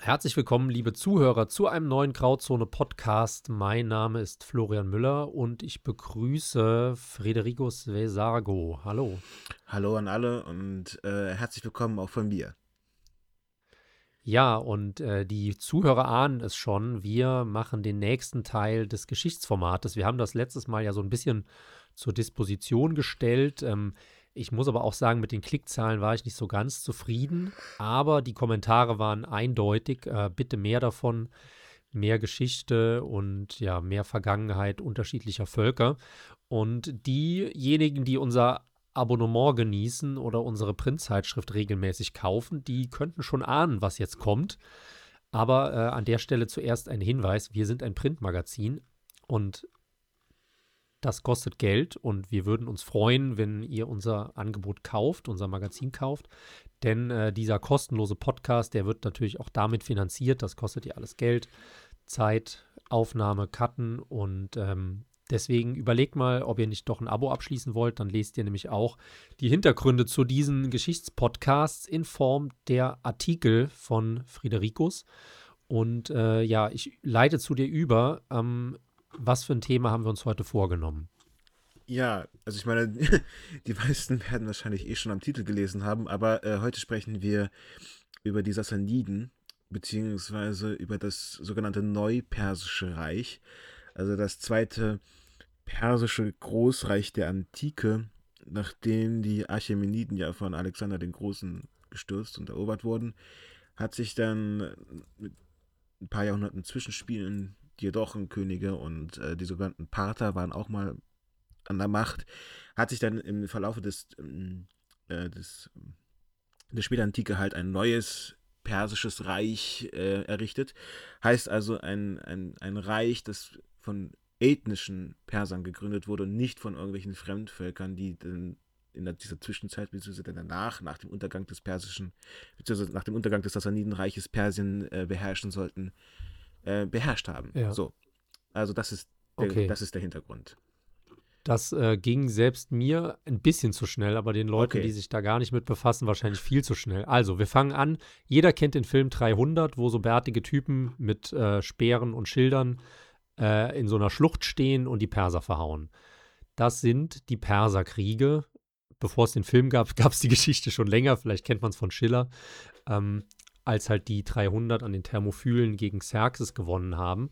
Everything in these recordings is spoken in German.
Herzlich willkommen, liebe Zuhörer, zu einem neuen Grauzone-Podcast. Mein Name ist Florian Müller und ich begrüße Federico Svesago. Hallo. Hallo an alle und herzlich willkommen auch von mir. Ja, und die Zuhörer ahnen es schon, wir machen den nächsten Teil des Geschichtsformates. Wir haben das letztes Mal ja so ein bisschen zur Disposition gestellt. Ich muss aber auch sagen, mit den Klickzahlen war ich nicht so ganz zufrieden, aber die Kommentare waren eindeutig. Bitte mehr davon, mehr Geschichte und ja, mehr Vergangenheit unterschiedlicher Völker. Und diejenigen, die unser Abonnement genießen oder unsere Printzeitschrift regelmäßig kaufen, die könnten schon ahnen, was jetzt kommt. Aber an der Stelle zuerst ein Hinweis: Wir sind ein Printmagazin und das kostet Geld und wir würden uns freuen, wenn ihr unser Angebot kauft, unser Magazin kauft. Denn dieser kostenlose Podcast, der wird natürlich auch damit finanziert. Das kostet ja alles Geld, Zeit, Aufnahme, Cutten und deswegen überlegt mal, ob ihr nicht doch ein Abo abschließen wollt. Dann lest ihr nämlich auch die Hintergründe zu diesen Geschichtspodcasts in Form der Artikel von Fridericus. Und ja, ich leite zu dir über. Was für ein Thema haben wir uns heute vorgenommen? Ja, also ich meine, die meisten werden wahrscheinlich eh schon am Titel gelesen haben, aber heute sprechen wir über die Sassaniden, beziehungsweise über das sogenannte Neupersische Reich, also das zweite persische Großreich der Antike, nachdem die Achämeniden ja von Alexander den Großen gestürzt und erobert wurden, hat sich dann mit ein paar Jahrhunderten Zwischenspielen die Jodochenkönige und die sogenannten Parther waren auch mal an der Macht, hat sich dann im Verlauf des der Spätantike halt ein neues persisches Reich errichtet. Heißt also ein Reich, das von ethnischen Persern gegründet wurde und nicht von irgendwelchen Fremdvölkern, die dann dieser Zwischenzeit, beziehungsweise danach, nach dem Untergang des persischen, beziehungsweise nach dem Untergang des Sassanidenreiches Persien beherrschen sollten, beherrscht haben. Ja, So, also okay. das ist der Hintergrund. Das ging selbst mir ein bisschen zu schnell, aber den Leuten, die Okay. sich da gar nicht mit befassen, wahrscheinlich viel zu schnell. Also, wir fangen an. Jeder kennt den Film 300, wo so bärtige Typen mit Speeren und Schildern in so einer Schlucht stehen und die Perser verhauen. Das sind die Perserkriege. Bevor es den Film gab, gab es die Geschichte schon länger. Vielleicht kennt man es von Schiller. Ähm, als halt die 300 an den Thermophylen gegen Xerxes gewonnen haben.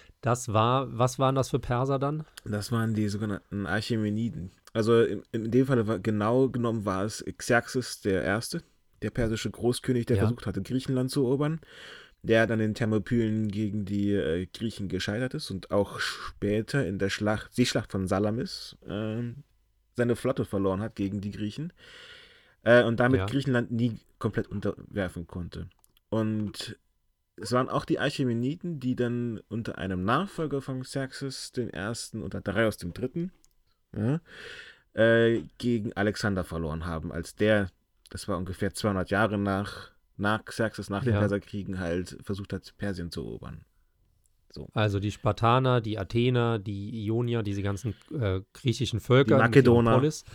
Was waren das für Perser dann? Das waren die sogenannten Achämeniden. Also in dem Fall genau genommen war es Xerxes der Erste, der persische Großkönig, der Ja, versucht hatte, Griechenland zu erobern. Der dann in Thermopylen gegen die Griechen gescheitert ist und auch später in der Seeschlacht von Salamis seine Flotte verloren hat gegen die Griechen und damit ja. Griechenland nie komplett unterwerfen konnte. Und es waren auch die Achämeniden, die dann unter einem Nachfolger von Xerxes den Ersten oder Darius dem Dritten, ja, gegen Alexander verloren haben, als der, das war ungefähr 200 Jahre nach Xerxes, nach den Ja, Perserkriegen, halt versucht hat, Persien zu erobern. So. also die Spartaner, die Athener, die Ionier, diese ganzen griechischen Die Völker mit ihrer Makedoner, Polis.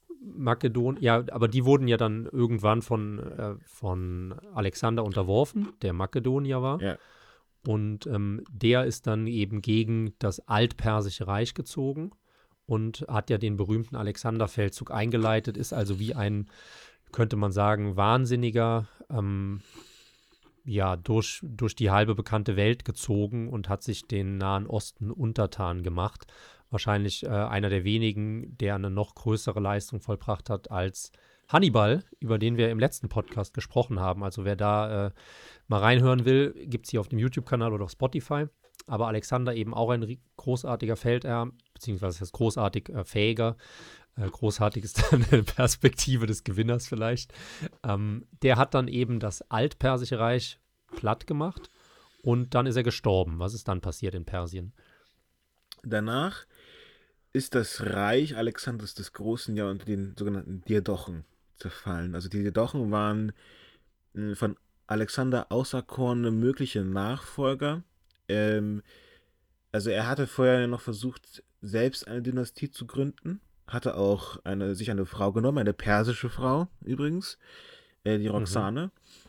Ja, aber die wurden ja dann irgendwann von Alexander unterworfen, der Makedonier war. ja, Und der ist dann eben gegen das Altpersische Reich gezogen und hat ja den berühmten Alexanderfeldzug eingeleitet, ist also wie ein, könnte man sagen, Wahnsinniger, ja, durch die halbe bekannte Welt gezogen und hat sich den Nahen Osten untertan gemacht. Wahrscheinlich einer der wenigen, der eine noch größere Leistung vollbracht hat als Hannibal, über den wir im letzten Podcast gesprochen haben. Also wer da mal reinhören will, gibt es hier auf dem YouTube-Kanal oder auf Spotify. Aber Alexander eben auch ein großartiger Feldherr, beziehungsweise das heißt großartig fähiger. Großartig ist dann eine Perspektive des Gewinners vielleicht. Der hat dann eben das Altpersische Reich platt gemacht und dann ist er gestorben. Was ist dann passiert in Persien? danach ist das Reich Alexanders des Großen ja unter den sogenannten Diadochen zerfallen. Also die Diadochen waren von Alexander auserkorene mögliche Nachfolger. Ähm, also er hatte vorher noch versucht, selbst eine Dynastie zu gründen. Hatte auch sich eine Frau genommen, eine persische Frau übrigens, die Mhm. Roxane.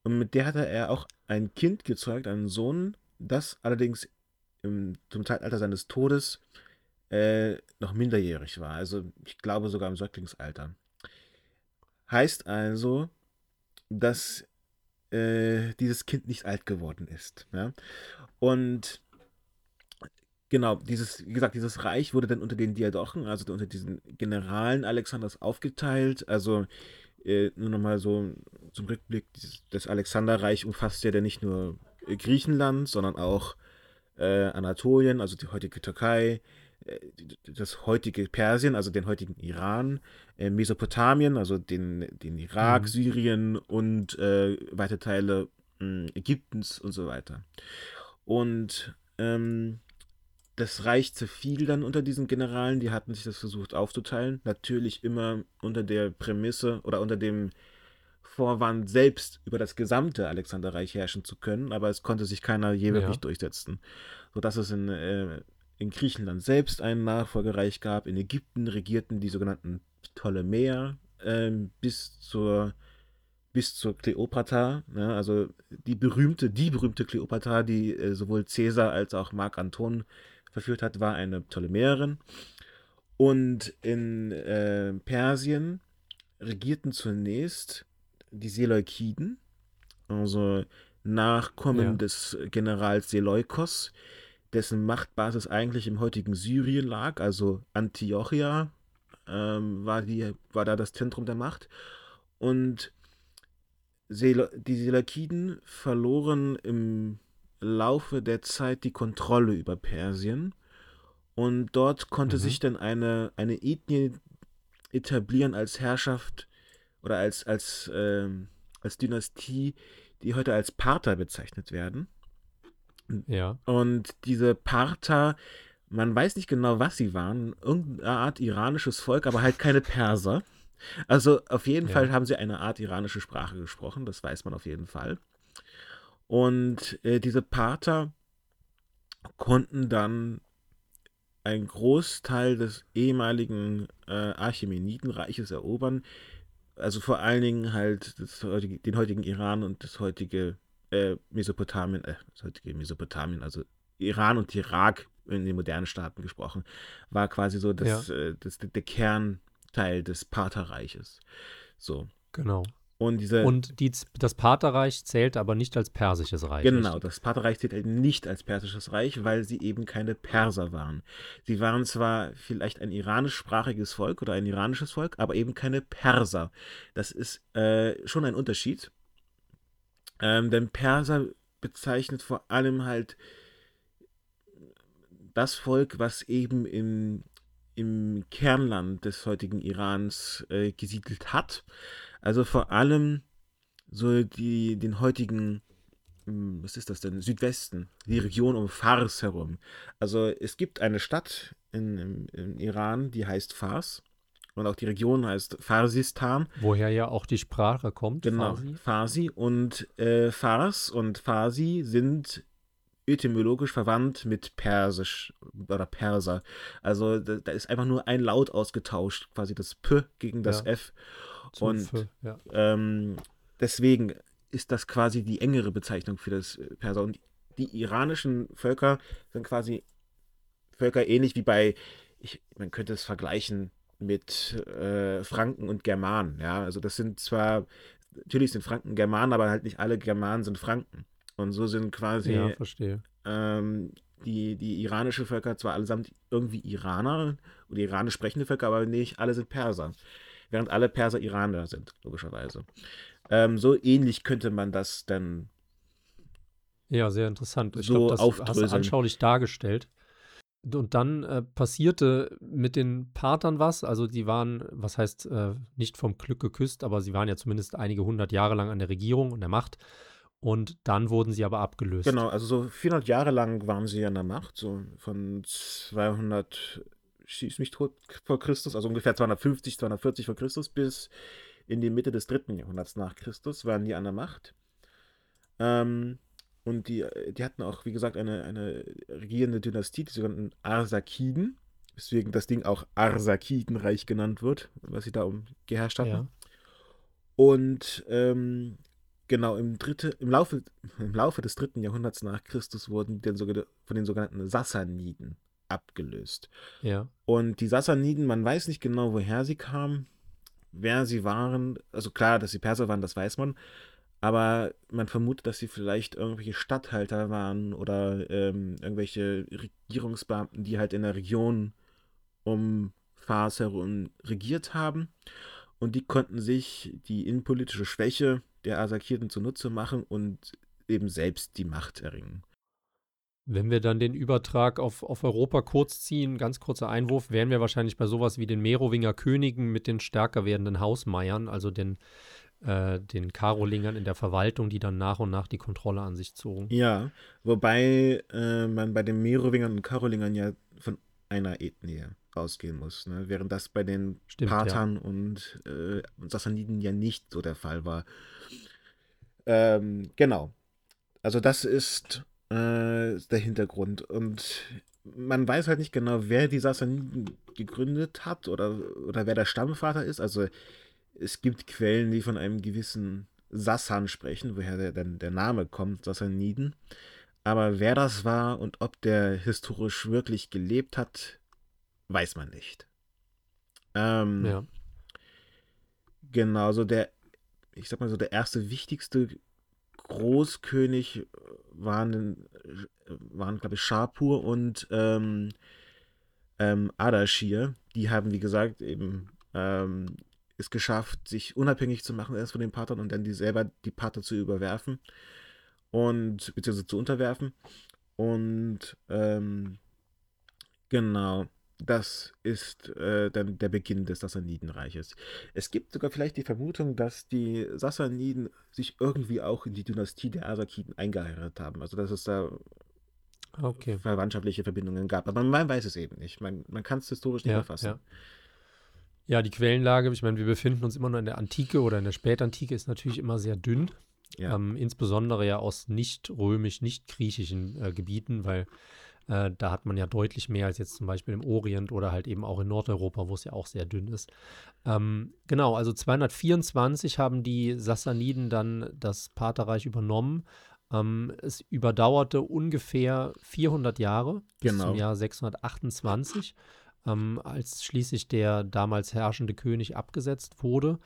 Und mit der hatte er auch ein Kind gezeugt, einen Sohn, das allerdings zum Zeitalter seines Todes noch minderjährig war. Also ich glaube sogar im Säuglingsalter. Heißt also, dass dieses Kind nicht alt geworden ist. Ja? Und genau, wie gesagt, dieses Reich wurde dann unter den Diadochen, also unter diesen Generalen Alexanders aufgeteilt. Also nur nochmal so zum Rückblick, das Alexanderreich umfasst ja dann nicht nur Griechenland, sondern auch Anatolien, also die heutige Türkei, das heutige Persien, also den heutigen Iran, Mesopotamien, also den Irak, Mhm. Syrien und weite Teile Ägyptens und so weiter. Und das Reich zerfiel dann unter diesen Generalen, die hatten sich das versucht aufzuteilen, natürlich immer unter der Prämisse oder unter dem Vorwand, selbst über das gesamte Alexanderreich herrschen zu können, aber es konnte sich keiner je wirklich Ja. durchsetzen. Sodass es in Griechenland selbst ein Nachfolgereich gab, in Ägypten regierten die sogenannten Ptolemäer bis zur Kleopatra, ne? Also die berühmte Kleopatra, die sowohl Caesar als auch Mark Anton verführt hat, war eine Ptolemäerin. Und in Persien regierten zunächst die Seleukiden, also Nachkommen Ja. des Generals Seleukos, dessen Machtbasis eigentlich im heutigen Syrien lag, also Antiochia war da das Zentrum der Macht. Und die Seleukiden verloren im Laufe der Zeit die Kontrolle über Persien. Und dort konnte Mhm. sich dann eine Ethnie etablieren als Herrschaft oder als Dynastie, die heute als Parther bezeichnet werden. Ja. Und diese Parther, man weiß nicht genau, was sie waren, irgendeine Art iranisches Volk, aber halt keine Perser. Also auf jeden Fall Ja. haben sie eine Art iranische Sprache gesprochen, das weiß man auf jeden Fall. Und diese Parther konnten dann einen Großteil des ehemaligen Achämenidenreiches erobern, also vor allen Dingen halt den heutigen Iran und das heutige Mesopotamien, also Iran und Irak in den modernen Staaten gesprochen, war quasi so Ja. der Kernteil des Partherreiches. So. Genau. Und Und das Partherreich zählt aber nicht als persisches Reich, genau, richtig? das Partherreich zählt eben nicht als persisches Reich, weil sie eben keine Perser waren. Sie waren zwar vielleicht ein iranischsprachiges Volk oder ein iranisches Volk, aber eben keine Perser. Das ist schon ein Unterschied. Denn Perser bezeichnet vor allem halt das Volk, was eben im Kernland des heutigen Irans gesiedelt hat. Also vor allem so den heutigen, was ist das denn, Südwesten, die Region um Fars herum. Also es gibt eine Stadt im Iran, die heißt Fars. Und auch die Region heißt Farsistan. Woher ja auch die Sprache kommt, Genau, Farsi. Farsi. Und Fars und Farsi sind etymologisch verwandt mit Persisch oder Perser. Also da ist einfach nur ein Laut ausgetauscht, quasi das P gegen das Ja. F. Zu Und F. Ja. deswegen ist das quasi die engere Bezeichnung für das Perser. Und die iranischen Völker sind quasi Völker ähnlich wie man könnte es vergleichen mit Franken und Germanen. Ja, also das sind zwar, natürlich sind Franken Germanen, aber halt nicht alle Germanen sind Franken. Und so sind Ja, quasi verstehe. ähm, die iranische Völker zwar allesamt irgendwie Iraner oder iranisch sprechende Völker, aber nicht alle sind Perser. Während alle Perser Iraner sind, logischerweise. So ähnlich könnte man das dann Ja, sehr interessant. Ich glaube, so das hast du aufdröseln. anschaulich dargestellt. Und dann passierte mit den Parthern was. Also die waren, was heißt, nicht vom Glück geküsst, aber sie waren ja zumindest einige hundert Jahre lang an der Regierung und der Macht. Und dann wurden sie aber abgelöst. Genau, also so 400 Jahre lang waren sie an der Macht, so von 200, schieß mich tot, vor Christus, also ungefähr 250, 240 vor Christus bis in die Mitte des 3. Jahrhunderts nach Christus waren die an der Macht. Ähm, und die hatten auch, wie gesagt, eine regierende Dynastie, die sogenannten Arsakiden, weswegen das Ding auch Arsakidenreich genannt wird, was sie da geherrscht hatten. Ja. Und genau, im Laufe des 3. Jahrhunderts nach Christus wurden von den sogenannten Sassaniden abgelöst. Ja. Und die Sassaniden, man weiß nicht genau, woher sie kamen, wer sie waren. Also klar, dass sie Perser waren, das weiß man. Aber man vermutet, dass sie vielleicht irgendwelche Statthalter waren oder irgendwelche Regierungsbeamten, die halt in der Region um Fars herum regiert haben. Und die konnten sich die innenpolitische Schwäche der Arsakiden zunutze machen und eben selbst die Macht erringen. Wenn wir dann den Übertrag auf Europa kurz ziehen, ganz kurzer Einwurf, wären wir wahrscheinlich bei sowas wie den Merowinger Königen mit den stärker werdenden Hausmeiern, also den Karolingern in der Verwaltung, die dann nach und nach die Kontrolle an sich zogen. Ja, wobei man bei den Merowingern und Karolingern ja von einer Ethnie ausgehen muss, ne? Während das bei den Stimmt, ja. Parthern und Sassaniden ja nicht so der Fall war. Genau. Also das ist der Hintergrund. Und man weiß halt nicht genau, wer die Sassaniden gegründet hat oder wer der Stammvater ist. Also es gibt Quellen, die von einem gewissen Sassan sprechen, woher der Name kommt, Sassaniden. Aber wer das war und ob der historisch wirklich gelebt hat, weiß man nicht. Ähm, Ja. genau, ich sag mal so, der erste wichtigste Großkönig waren glaube ich, Schapur und Ardashir. Die haben, wie gesagt, eben es geschafft, sich unabhängig zu machen erst von den Parthern und dann selber die Parther zu überwerfen und beziehungsweise zu unterwerfen. Und genau, das ist dann der Beginn des Sassanidenreiches. Es gibt sogar vielleicht die Vermutung, dass die Sassaniden sich irgendwie auch in die Dynastie der Arsakiden eingeheiratet haben. Also dass es da Okay. verwandtschaftliche Verbindungen gab. Aber man weiß es eben nicht. Man kann es historisch nicht Ja, erfassen. ja. Ja, die Quellenlage, ich meine, wir befinden uns immer noch in der Antike oder in der Spätantike, ist natürlich immer sehr dünn. Ja, Insbesondere ja aus nicht römisch, nicht griechischen Gebieten, weil da hat man ja deutlich mehr als jetzt zum Beispiel im Orient oder halt eben auch in Nordeuropa, wo es ja auch sehr dünn ist. Genau, also 224 haben die Sassaniden dann das Partherreich übernommen. Es überdauerte ungefähr 400 Jahre bis zum genau. Jahr 628, als schließlich der damals herrschende König abgesetzt wurde.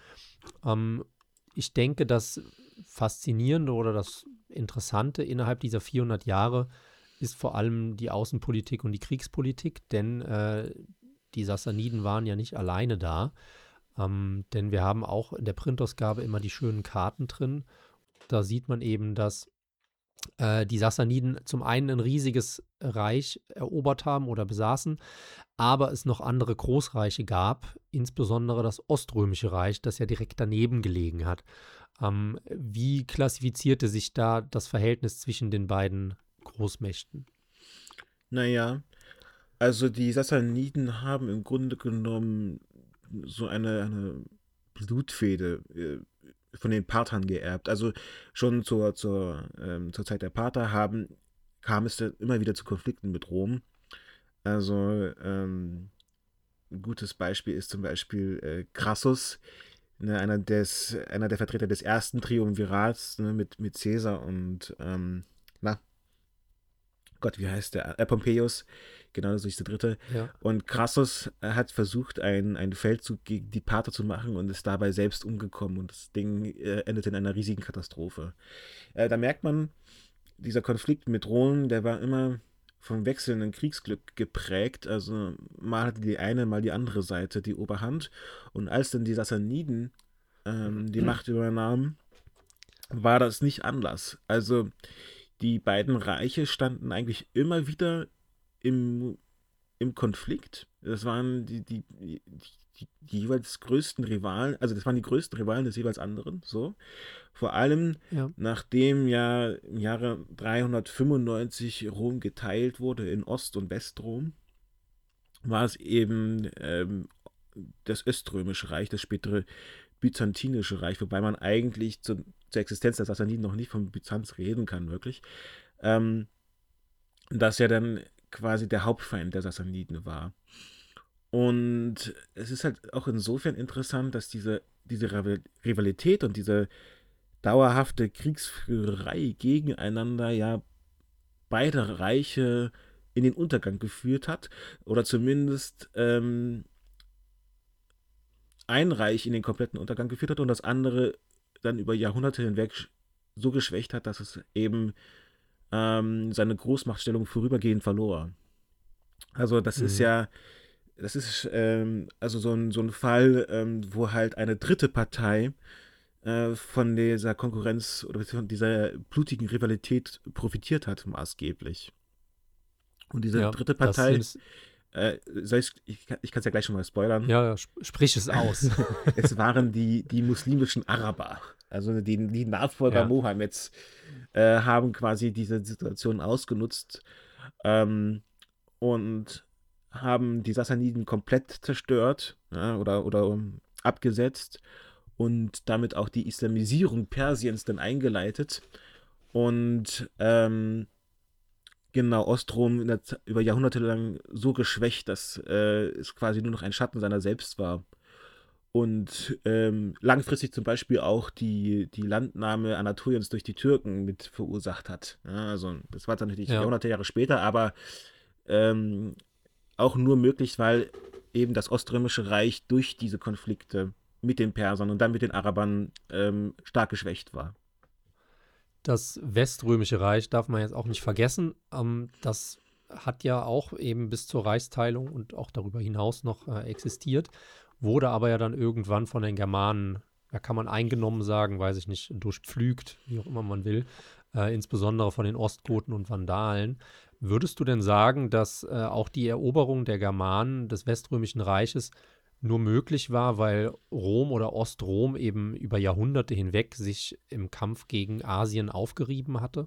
Ich denke, das Faszinierende oder das Interessante innerhalb dieser 400 Jahre ist vor allem die Außenpolitik und die Kriegspolitik, denn die Sassaniden waren ja nicht alleine da, denn wir haben auch in der Printausgabe immer die schönen Karten drin. Da sieht man eben, dass die Sassaniden zum einen ein riesiges Reich erobert haben oder besaßen, aber es noch andere Großreiche gab, insbesondere das Oströmische Reich, das ja direkt daneben gelegen hat. Wie klassifizierte sich da das Verhältnis zwischen den beiden Großmächten? Naja, also die Sassaniden haben im Grunde genommen so eine Blutfehde von den Parthern geerbt. Also schon zur Zeit der Parther kam es dann immer wieder zu Konflikten mit Rom. Also ein gutes Beispiel ist zum Beispiel Crassus, ne, einer der Vertreter des ersten Triumvirats, ne, mit Caesar und na, Gott, wie heißt der? Pompeius, genau, das ist der dritte. Ja. Und Crassus hat versucht, einen Feldzug gegen die Parther zu machen und ist dabei selbst umgekommen. Und das Ding endete in einer riesigen Katastrophe. Da merkt man, dieser Konflikt mit Rom, der war immer vom wechselnden Kriegsglück geprägt. Also mal hatte die eine, mal die andere Seite die Oberhand. Und als dann die Sassaniden die Macht übernahmen, war das nicht anders. Also die beiden Reiche standen eigentlich immer wieder im, im Konflikt. Das waren die jeweils größten Rivalen, also das waren die größten Rivalen des jeweils anderen, so. Vor allem Ja. nachdem ja im Jahre 395 Rom geteilt wurde in Ost- und Westrom, war es eben das Öströmische Reich, das spätere Byzantinische Reich, wobei man eigentlich zur Existenz der Sassaniden noch nicht von Byzanz reden kann, wirklich. Ähm, das ja dann quasi der Hauptfeind der Sassaniden war. Und es ist halt auch insofern interessant, dass diese Rivalität und dauerhafte Kriegsführerei gegeneinander ja beide Reiche in den Untergang geführt hat oder zumindest ein Reich in den kompletten Untergang geführt hat und das andere dann über Jahrhunderte hinweg so geschwächt hat, dass es eben seine Großmachtstellung vorübergehend verlor. Also Mhm. das ist also so ein Fall, wo halt eine dritte Partei von dieser Konkurrenz oder von dieser blutigen Rivalität profitiert hat, maßgeblich. Und diese Ja, dritte das Partei, sind, ich kann es ja gleich schon mal spoilern, ja, sprich es aus. es waren die muslimischen Araber, also die Nachfolger Ja, Mohammeds, haben quasi diese Situation ausgenutzt ähm, und haben die Sassaniden komplett zerstört, ja, oder abgesetzt und damit auch die Islamisierung Persiens dann eingeleitet. Und genau, Ostrom über Jahrhunderte lang so geschwächt, dass es quasi nur noch ein Schatten seiner selbst war. Und langfristig zum Beispiel auch die Landnahme Anatoliens durch die Türken mit verursacht hat. Ja, also das war dann natürlich ja. Jahrhunderte Jahre später, aber ähm, auch nur möglich, weil eben das Oströmische Reich durch diese Konflikte mit den Persern und dann mit den Arabern stark geschwächt war. Das Weströmische Reich darf man jetzt auch nicht vergessen. Das hat ja auch eben bis zur Reichsteilung und auch darüber hinaus noch existiert, wurde aber ja dann irgendwann von den Germanen, ja, kann man eingenommen sagen, weiß ich nicht, durchpflügt, wie auch immer man will, insbesondere von den Ostgoten und Vandalen. Würdest du denn sagen, dass auch die Eroberung der Germanen des Weströmischen Reiches nur möglich war, weil Rom oder Ostrom eben über Jahrhunderte hinweg sich im Kampf gegen Asien aufgerieben hatte?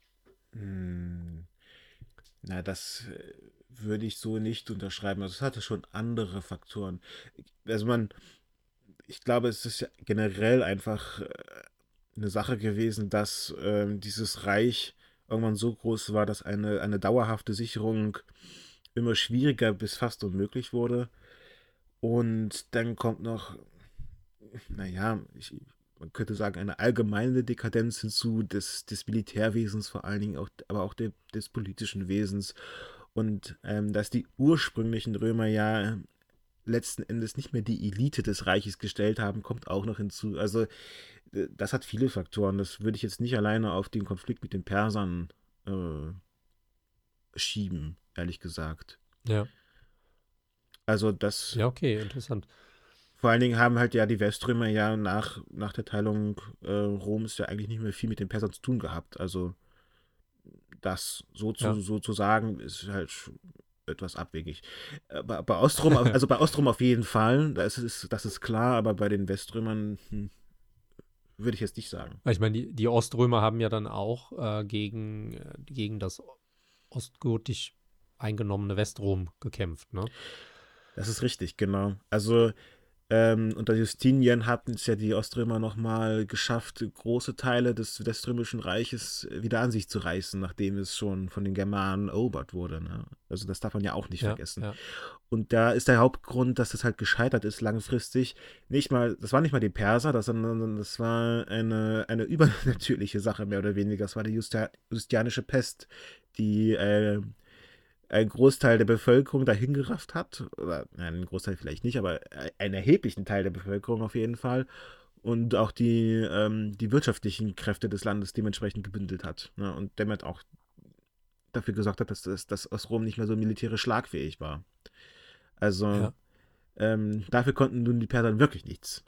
Hm, na, das würde ich so nicht unterschreiben. Also es hatte schon andere Faktoren. Also ich glaube, es ist ja generell einfach eine Sache gewesen, dass dieses Reich irgendwann so groß war, dass eine dauerhafte Sicherung immer schwieriger bis fast unmöglich wurde. Und dann kommt noch, naja, man könnte sagen, eine allgemeine Dekadenz hinzu des Militärwesens vor allen Dingen, auch, aber auch des politischen Wesens. Und dass die ursprünglichen Römer ja letzten Endes nicht mehr die Elite des Reiches gestellt haben, kommt auch noch hinzu. Also das hat viele Faktoren. Das würde ich jetzt nicht alleine auf den Konflikt mit den Persern äh, schieben, ehrlich gesagt. Ja, Also das, ja, okay, interessant. vor allen Dingen haben halt ja die Weströmer ja nach der Teilung Roms ja eigentlich nicht mehr viel mit den Persern zu tun gehabt. Also das Ja. so zu sagen, ist halt etwas abwegig. Bei Ostrom, also bei Ostrom auf jeden Fall, das ist klar, aber bei den Weströmern würde ich jetzt nicht sagen. Ich meine, die Oströmer haben ja dann auch gegen das ostgotisch eingenommene Westrom gekämpft, ne? Das ist richtig, genau. Also unter Justinian hatten es ja die Oströmer nochmal geschafft, große Teile des Weströmischen Reiches wieder an sich zu reißen, nachdem es schon von den Germanen erobert wurde. Ne? Also das darf man ja auch nicht Ja, vergessen. ja, Und da ist der Hauptgrund, dass das halt gescheitert ist langfristig. Das war nicht mal die Perser, sondern das war eine übernatürliche Sache, mehr oder weniger. Das war die Justianische Pest, die einen Großteil der Bevölkerung dahin gerafft hat. Oder nein, einen Großteil vielleicht nicht, aber einen erheblichen Teil der Bevölkerung auf jeden Fall. Und auch die wirtschaftlichen Kräfte des Landes dementsprechend gebündelt hat. Ne? Und damit auch dafür gesorgt hat, dass Rom nicht mehr so militärisch schlagfähig war. Also ja. dafür konnten nun die Perser wirklich nichts.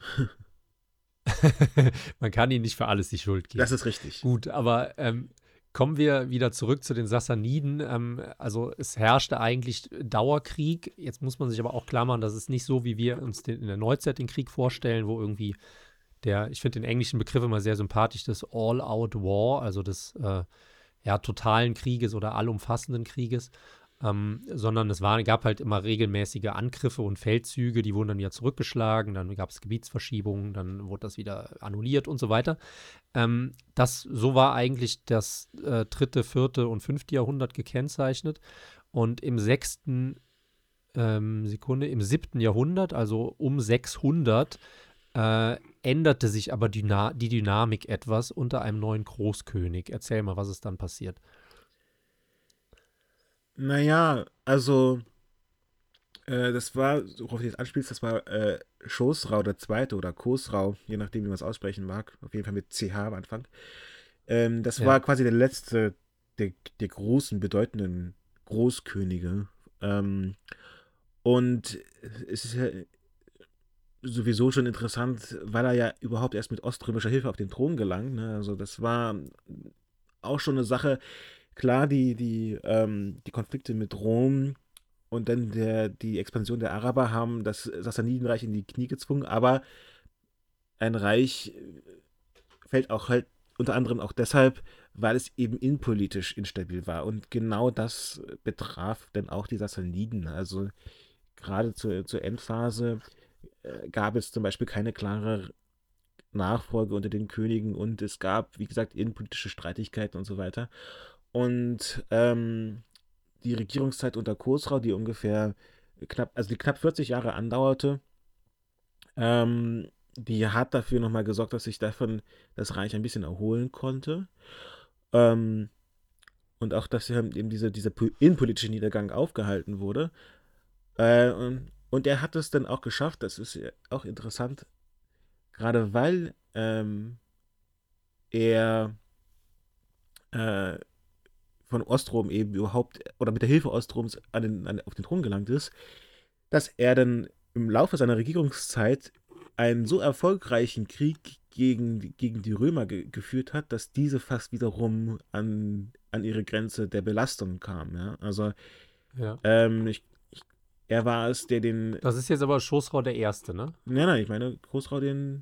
Man kann ihnen nicht für alles die Schuld Das geben. ist richtig. Gut, aber kommen wir wieder zurück zu den Sassaniden. Also es herrschte eigentlich Dauerkrieg. Jetzt muss man sich aber auch klar machen, das ist nicht so, wie wir uns in der Neuzeit den Krieg vorstellen, wo irgendwie ich finde den englischen Begriff immer sehr sympathisch, des All-Out-War, also des ja, totalen Krieges oder allumfassenden Krieges, sondern gab halt immer regelmäßige Angriffe und Feldzüge, die wurden dann wieder zurückgeschlagen, dann gab es Gebietsverschiebungen, dann wurde das wieder annulliert und so weiter. So war eigentlich das 3., 4. und 5. Jahrhundert gekennzeichnet. Und im 7. Jahrhundert, also um 600, änderte sich aber die Dynamik etwas unter einem neuen Großkönig. Erzähl mal, was ist dann passiert? Naja, also, das war, worauf du jetzt anspielst, das war Chosrau der Zweite oder Khosrau, je nachdem, wie man es aussprechen mag. Auf jeden Fall mit CH am Anfang. Das Ja, war quasi der letzte der großen, bedeutenden Großkönige. Ähm, und es ist ja sowieso schon interessant, weil er ja überhaupt erst mit oströmischer Hilfe auf den Thron gelangt. Ne? Also das war auch schon eine Sache. Klar, die Konflikte mit Rom und dann die Expansion der Araber haben das Sassanidenreich in die Knie gezwungen, aber ein Reich fällt auch halt unter anderem auch deshalb, weil es eben innenpolitisch instabil war. Und genau das betraf dann auch die Sassaniden. Also gerade zur Endphase gab es zum Beispiel keine klare Nachfolge unter den Königen und es gab, wie gesagt, innenpolitische Streitigkeiten und so weiter. Und die Regierungszeit unter Khosrau, die ungefähr die knapp 40 Jahre andauerte, ähm, die hat dafür nochmal gesorgt, dass sich davon das Reich ein bisschen erholen konnte. Ähm, und auch, dass eben dieser innenpolitische Niedergang aufgehalten wurde. Und er hat es dann auch geschafft, das ist ja auch interessant, gerade weil er äh, von Ostrom eben überhaupt, oder mit der Hilfe Ostroms auf den Thron gelangt ist, dass er dann im Laufe seiner Regierungszeit einen so erfolgreichen Krieg gegen die Römer geführt hat, dass diese fast wiederum an ihre Grenze der Belastung kamen. Ja? Also ja. ähm, ich, er war es, der Das ist jetzt aber Chosrau der Erste, ne? nein, ich meine Großrau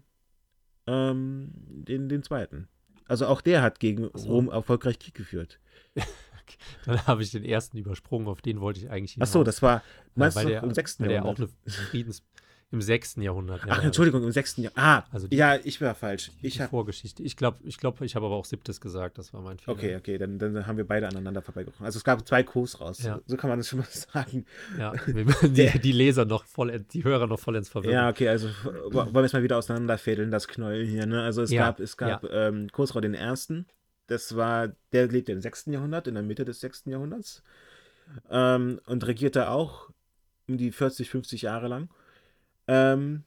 den Zweiten. Also auch der hat gegen Achso. Rom erfolgreich Krieg geführt. Okay. Dann habe ich den ersten übersprungen, auf den wollte ich eigentlich Ach so, hinaus. das war, meinst Weil du noch im der, sechsten weil der auch Jahrhundert? eine Friedens... Im 6. Jahrhundert, ja, Ach, ja, Entschuldigung, im richtig. sechsten Jahr. Ah, Also ja, ich war falsch. die Vorgeschichte. Ich habe aber auch 7. gesagt, das war mein Fehler. Okay, dann haben wir beide aneinander vorbeigekommen. Also es gab zwei Kurs raus. Ja, So kann man das schon mal sagen. ja. Wir müssen Der, die Leser noch die Hörer noch vollends ja, verwirren. okay, also wollen wir es mal wieder auseinanderfädeln, das Knäuel hier, ne? Also Ja, es ja. gab Khosrau den Ersten. Der lebte im 6. Jahrhundert, in der Mitte des 6. Jahrhunderts. Und regierte auch um die 40, 50 Jahre lang. Ähm,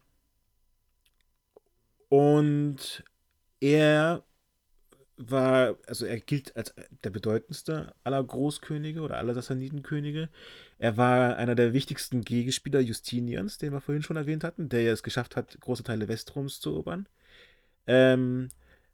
und er also er gilt als der bedeutendste aller Großkönige oder aller Sassanidenkönige. Er war einer der wichtigsten Gegenspieler Justinians, den wir vorhin schon erwähnt hatten, der ja es geschafft hat, große Teile Westroms zu erobern. Ähm,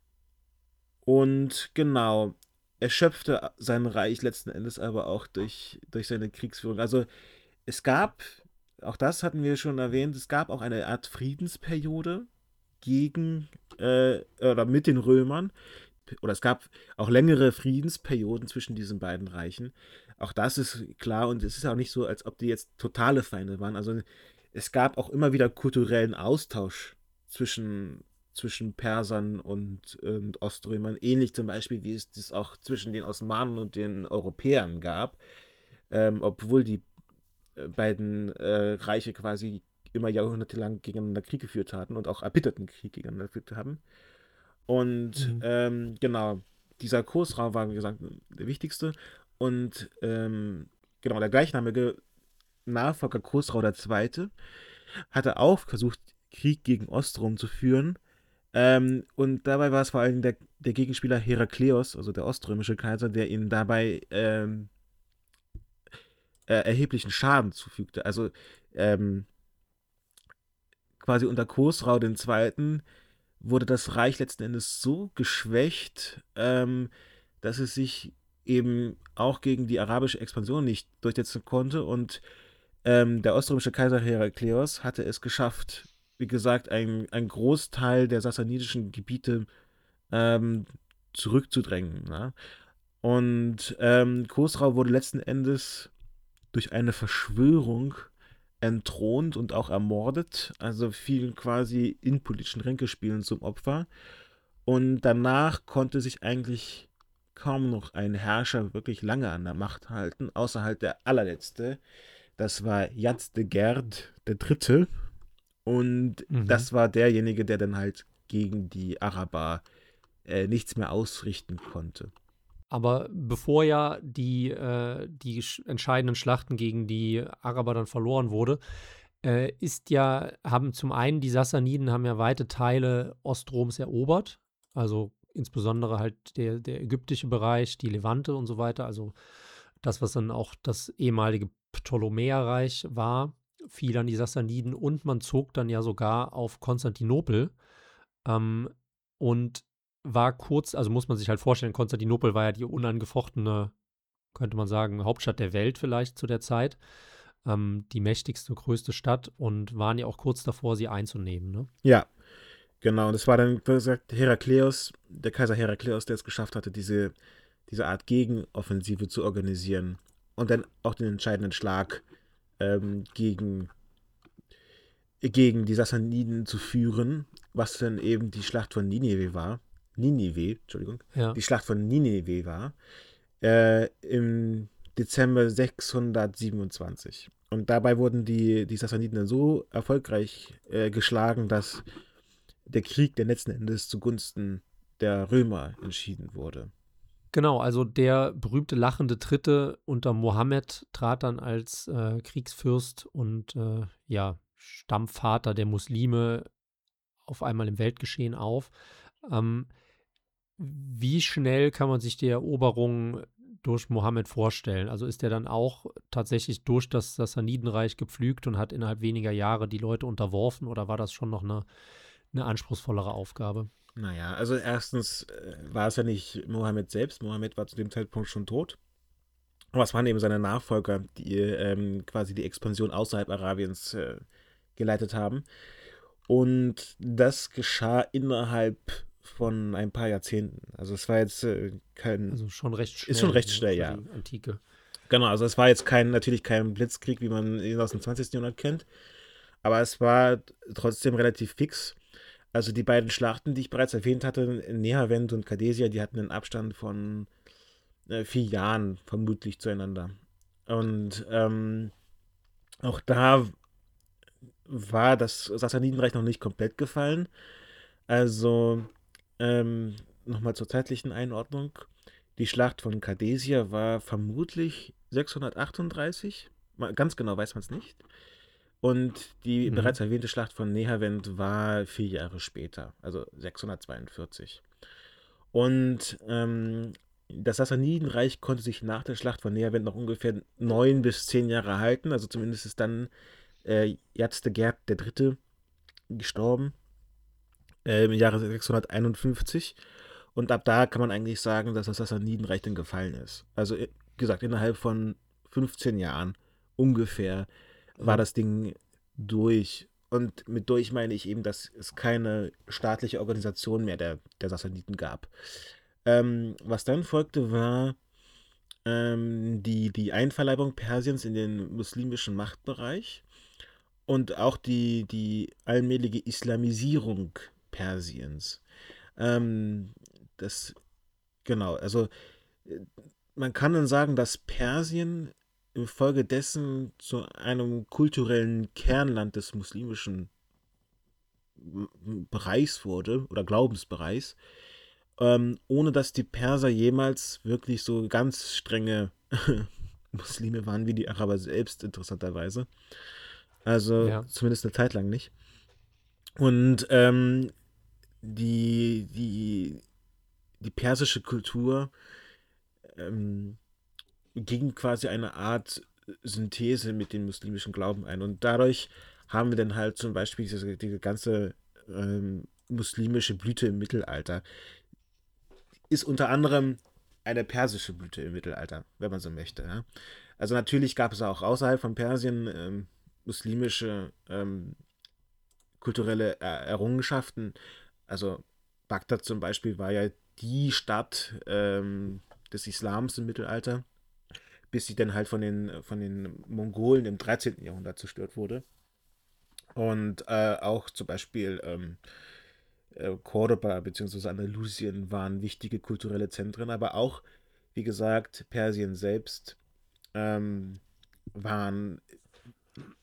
und genau, er schöpfte sein Reich letzten Endes aber auch durch seine Kriegsführung. Also es gab, auch das hatten wir schon erwähnt, es gab auch eine Art Friedensperiode gegen oder mit den Römern, oder es gab auch längere Friedensperioden zwischen diesen beiden Reichen. Auch das ist klar und es ist auch nicht so, als ob die jetzt totale Feinde waren. Also es gab auch immer wieder kulturellen Austausch zwischen Persern und Oströmern, ähnlich zum Beispiel, wie es das auch zwischen den Osmanen und den Europäern gab, obwohl die beiden Reiche quasi immer jahrhundertelang gegeneinander Krieg geführt hatten und auch erbitterten Krieg gegeneinander geführt haben. Und Mhm. genau, dieser Kursraum war, wie gesagt, der wichtigste. Und genau, der gleichnamige Nachfolger Khosrau II. Hatte auch versucht, Krieg gegen Ostrom zu führen. Und dabei war es vor allem der Gegenspieler Herakleos, also der oströmische Kaiser, der ihnen dabei erheblichen Schaden zufügte. Also ähm, quasi unter Khosrau II. Wurde das Reich letzten Endes so geschwächt, dass es sich eben auch gegen die arabische Expansion nicht durchsetzen konnte. Und der oströmische Kaiser Herakleos hatte es geschafft, wie gesagt, ein Großteil der sassanidischen Gebiete ähm, zurückzudrängen. Ja? Und Khosrau wurde letzten Endes durch eine Verschwörung entthront und auch ermordet, also fielen quasi in politischen Ränkespielen zum Opfer. Und danach konnte sich eigentlich kaum noch ein Herrscher wirklich lange an der Macht halten, außer halt der allerletzte. Das war Yazdegerd III. Und Mhm. das war derjenige, der dann halt gegen die Araber nichts mehr ausrichten konnte. Aber bevor ja die entscheidenden Schlachten gegen die Araber dann verloren wurde, haben zum einen die Sassaniden haben ja weite Teile Ostroms erobert, also insbesondere halt der ägyptische Bereich, die Levante und so weiter, also das, was dann auch das ehemalige Ptolemäerreich war, fiel an die Sassaniden und man zog dann ja sogar auf Konstantinopel. Ähm, und war kurz, also muss man sich halt vorstellen, Konstantinopel war ja die unangefochtene, könnte man sagen, Hauptstadt der Welt vielleicht zu der Zeit. Die mächtigste, größte Stadt und waren ja auch kurz davor, sie einzunehmen, ne? Ja, genau. Und es war dann, wie gesagt, Herakleos, der Kaiser Herakleos, der es geschafft hatte, diese Art Gegenoffensive zu organisieren und dann auch den entscheidenden Schlag gegen die Sassaniden zu führen, was dann eben die Schlacht von Ninive war. Entschuldigung. Ja. Die Schlacht von Ninive war. Im Dezember 627. Und dabei wurden die Sassaniden dann so erfolgreich geschlagen, dass der Krieg der letzten Endes zugunsten der Römer entschieden wurde. Genau, also der berühmte lachende Dritte unter Mohammed trat dann als Kriegsfürst und ja, Stammvater der Muslime auf einmal im Weltgeschehen auf. Ähm, Wie schnell kann man sich die Eroberung durch Mohammed vorstellen? Also ist er dann auch tatsächlich durch das Sassanidenreich gepflügt und hat innerhalb weniger Jahre die Leute unterworfen oder war das schon noch eine anspruchsvollere Aufgabe? Naja, also erstens war es ja nicht Mohammed selbst. Mohammed war zu dem Zeitpunkt schon tot. Aber es waren eben seine Nachfolger, die quasi die Expansion außerhalb Arabiens geleitet haben. Und das geschah innerhalb von ein paar Jahrzehnten. Also es war jetzt Also schon recht ist schon schnell, recht ne, schnell, für ja. die Antike. Genau, also es war jetzt natürlich kein Blitzkrieg, wie man ihn aus dem 20. Jahrhundert kennt, aber es war trotzdem relativ fix. Also die beiden Schlachten, die ich bereits erwähnt hatte, Nehavend und Cadesia, die hatten einen Abstand von 4 Jahren vermutlich zueinander. Und auch da war das Sassanidenreich noch nicht komplett gefallen. Also nochmal zur zeitlichen Einordnung. Die Schlacht von Cadesia war vermutlich 638. Ganz genau weiß man es nicht. Und die Mhm. bereits erwähnte Schlacht von Nehavend war 4 Jahre später, also 642. Und das Sassanidenreich konnte sich nach der Schlacht von Nehavend noch ungefähr 9 bis 10 Jahre halten. Also zumindest ist dann Erztegerd III. Gestorben im Jahre 651. Und ab da kann man eigentlich sagen, dass das Sassanidenreich dann gefallen ist. Also, wie gesagt, innerhalb von 15 Jahren ungefähr war Ja. das Ding durch. Und mit durch meine ich eben, dass es keine staatliche Organisation mehr der Sassaniden gab. Was dann folgte, war die Einverleibung Persiens in den muslimischen Machtbereich und auch die allmähliche Islamisierung Persiens. Ähm, das, genau, also äh, man kann dann sagen, dass Persien infolgedessen zu einem kulturellen Kernland des muslimischen Bereichs wurde oder Glaubensbereichs, ohne dass die Perser jemals wirklich so ganz strenge Muslime waren wie die Araber selbst, interessanterweise. Also Ja. zumindest eine Zeit lang nicht. Und die die persische Kultur ähm, ging quasi eine Art Synthese mit dem muslimischen Glauben ein. Und dadurch haben wir dann halt zum Beispiel diese ganze muslimische Blüte im Mittelalter. Ist unter anderem eine persische Blüte im Mittelalter, wenn man so möchte. Ja? Also natürlich gab es auch außerhalb von Persien muslimische kulturelle Errungenschaften. Also Bagdad zum Beispiel war ja die Stadt des Islams im Mittelalter, bis sie dann halt von den Mongolen im 13. Jahrhundert zerstört wurde. Und auch zum Beispiel Cordoba bzw. Andalusien waren wichtige kulturelle Zentren, aber auch, wie gesagt, Persien selbst ähm, waren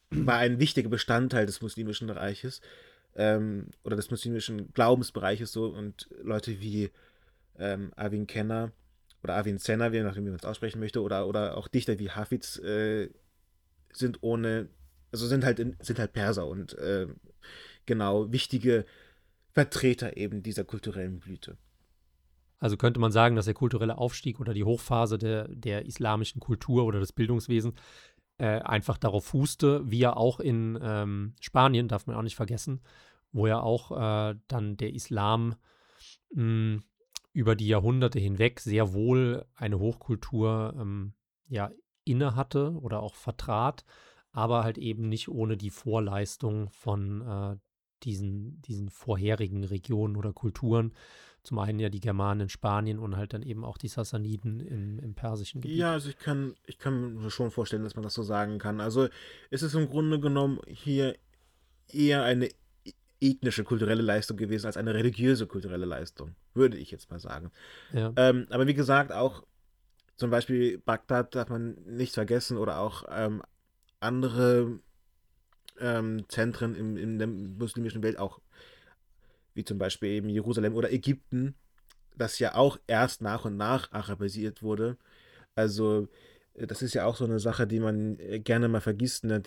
war ein wichtiger Bestandteil des muslimischen Reiches oder des muslimischen Glaubensbereiches so und Leute wie Arvin Kenner oder Arvin Zenner, je nachdem, wie man es aussprechen möchte, oder auch Dichter wie Hafiz sind ohne, also sind halt Perser und genau wichtige Vertreter eben dieser kulturellen Blüte. Also könnte man sagen, dass der kulturelle Aufstieg oder die Hochphase der islamischen Kultur oder des Bildungswesens einfach darauf fußte, wie ja auch in Spanien, darf man auch nicht vergessen, wo ja auch dann der Islam mh, über die Jahrhunderte hinweg sehr wohl eine Hochkultur ja, inne hatte oder auch vertrat, aber halt eben nicht ohne die Vorleistung von diesen vorherigen Regionen oder Kulturen. Zum einen ja die Germanen in Spanien und halt dann eben auch die Sassaniden im persischen Ja, Gebiet. also ich kann mir schon vorstellen, dass man das so sagen kann. Also es ist im Grunde genommen hier eher eine ethnische kulturelle Leistung gewesen als eine religiöse kulturelle Leistung, würde ich jetzt mal sagen. Ja, Aber wie gesagt, auch zum Beispiel Bagdad darf man nicht vergessen oder auch andere Zentren in der muslimischen Welt, auch wie zum Beispiel eben Jerusalem oder Ägypten, das ja auch erst nach und nach arabisiert wurde. Also das ist ja auch so eine Sache, die man gerne mal vergisst. Ne?